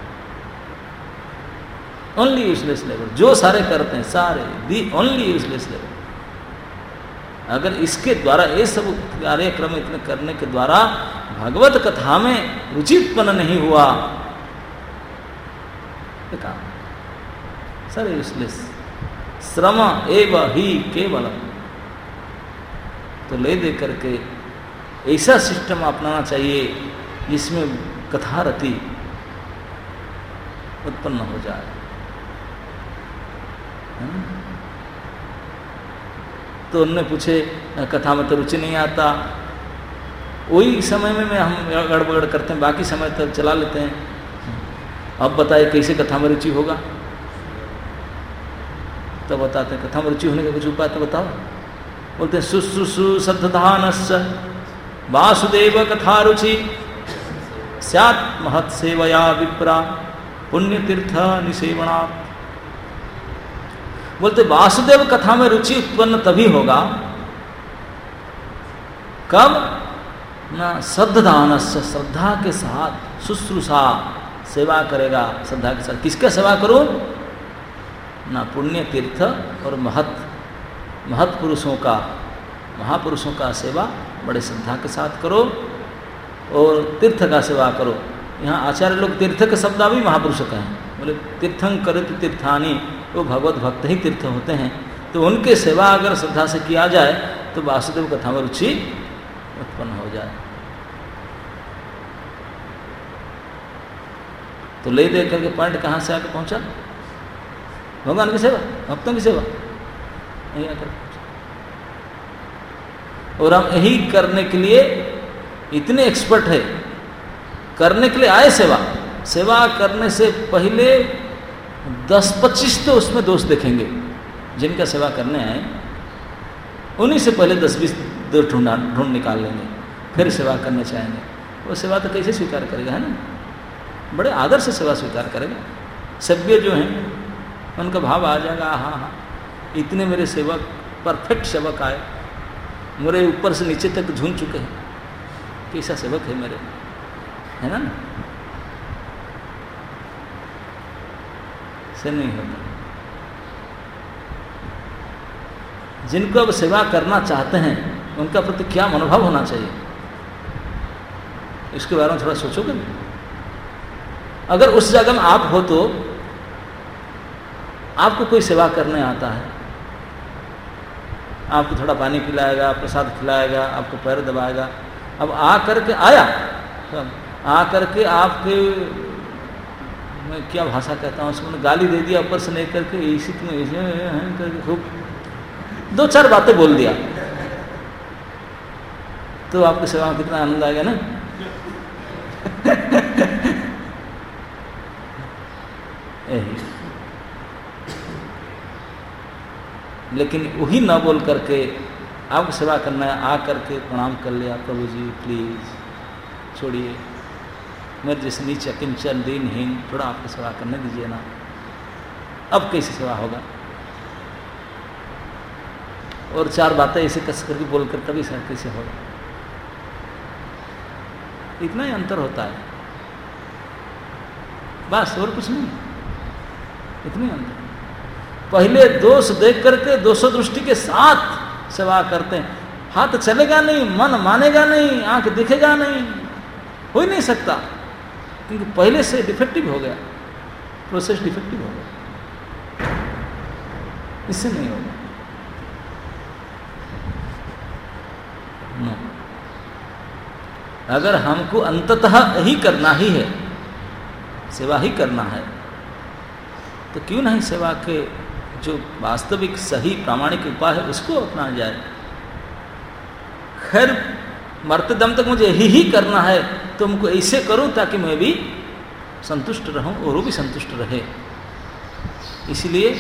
only useless labour, जो सारे करते हैं सारे, दी ओनली यूजलेस लेबर। अगर इसके द्वारा ये सब कार्यक्रम इतने करने के द्वारा भगवत कथा में रुचि उत्पन्न नहीं हुआ, देखा सर यूजलेस, श्रम एव ही केवलम। तो ले दे करके ऐसा सिस्टम अपनाना चाहिए जिसमें कथा रति उत्पन्न हो जाए। तो उन्होंने पूछे कथा में तो रुचि नहीं आता, वही समय में हम गड़बड़ करते हैं, बाकी समय तो चला लेते हैं। अब बताए कैसे कथा में रुचि होगा, तो बताते हैं कथा में रुचि होने का कुछ उपाय तो बताओ। बोलते हैं शुश्रूषु सद्धधानस्य वासुदेव कथा रुचि स्यात् महत् सेवया विप्रा पुण्य तीर्थ निसेवनात्। बोलते वासुदेव कथा में रुचि उत्पन्न तभी होगा कब ना सद्धधानस्य, श्रद्धा के साथ, शुश्रूषा सेवा करेगा श्रद्धा के साथ। किसका सेवा करूं ना? पुण्य तीर्थ और महत् पुरुषों का, महापुरुषों का सेवा बड़े श्रद्धा के साथ करो, और तीर्थ का सेवा करो। यहाँ आचार्य लोग तीर्थ के शब्द भी महापुरुष का है, बोले तीर्थं करित तीर्थानि, वो भगवत भक्त ही तीर्थ होते हैं। तो उनके सेवा अगर श्रद्धा से किया जाए तो वासुदेव कथा में रुचि उत्पन्न हो जाए। तो ले दे करके पॉइंट कहाँ से आकर पहुंचा? भगवान की सेवा, भक्तों की सेवा यही आकर पहुंचा। और हम यही करने के लिए इतने एक्सपर्ट है, करने के लिए आए सेवा, सेवा करने से पहले 10-25 तो उसमें दोष देखेंगे। जिनका सेवा करने आए उन्हीं से पहले 10-20 दोष ढूंढ निकाल लेंगे, फिर सेवा करने चाहेंगे। वो सेवा तो कैसे स्वीकार करेगा, है ना? बड़े आदर से सेवा स्वीकार करेगा। सभ्य जो हैं उनका भाव आ जाएगा, हाँ हाँ इतने मेरे सेवक, परफेक्ट सेवक आए, मेरे ऊपर से नीचे तक झूम चुके हैं, कैसा सेवक है मेरे, है ना? से नहीं होता। जिनको अब सेवा करना चाहते हैं उनका प्रति क्या मनोभाव होना चाहिए, इसके बारे में थोड़ा सोचोगे। अगर उस जगह में आप हो तो आपको कोई सेवा करने आता है, आपको थोड़ा पानी पिलाएगा, प्रसाद खिलाएगा, आपको पैर दबाएगा। अब आ करके आया, आ करके आपके मैं क्या भाषा कहता हूँ उसको, गाली दे दिया ऊपर से नहीं करके, इसी में ऐसे करके खूब 2-4 बातें बोल दिया, तो आपकी सेवा में कितना आनंद आएगा ना। लेकिन वही ना बोल करके आपको सेवा करना है, आ करके प्रणाम कर लिया, प्रभु जी प्लीज छोड़िए, मेरे जैसे नीचे किंचन दीनहीन, थोड़ा आपको सेवा करने दीजिए ना, अब कैसी सेवा होगा। और 4 बातें ऐसे कस करके बोलकर तभी सर कैसे होगा। इतना ही अंतर होता है बस, और कुछ नहीं, इतनी अंतर। पहले दोष देख करके दोषो दृष्टि के साथ सेवा करते हैं, हाथ चलेगा नहीं, मन मानेगा नहीं, आंख दिखेगा नहीं, हो ही नहीं सकता, क्योंकि पहले से डिफेक्टिव हो गया, प्रोसेस डिफेक्टिव हो गया, इससे नहीं होगा। अगर हमको अंततः ही करना ही है, सेवा ही करना है, तो क्यों नहीं सेवा के जो वास्तविक सही प्रामाणिक उपाय है उसको अपनाया जाए। खैर मरते दम तक मुझे यही करना है, तो हमको ऐसे करूं ताकि मैं भी संतुष्ट रहूं और वो भी संतुष्ट रहे। इसलिए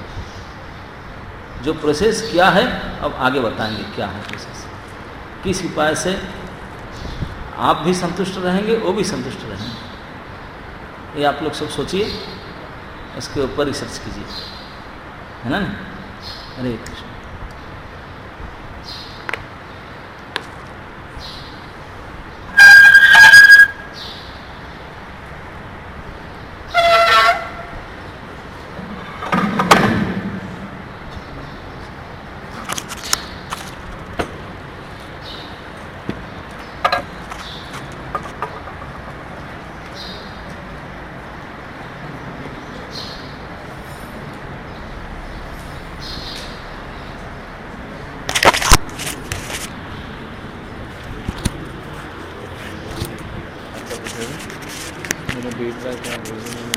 जो प्रोसेस क्या है अब आगे बताएंगे क्या है प्रोसेस, किस उपाय से आप भी संतुष्ट रहेंगे, वो भी संतुष्ट रहेंगे। ये आप लोग सब सोचिए, इसके ऊपर रिसर्च कीजिए, है ना। हरे कृष्ण। मेरा बेटा क्या बोल रहा है।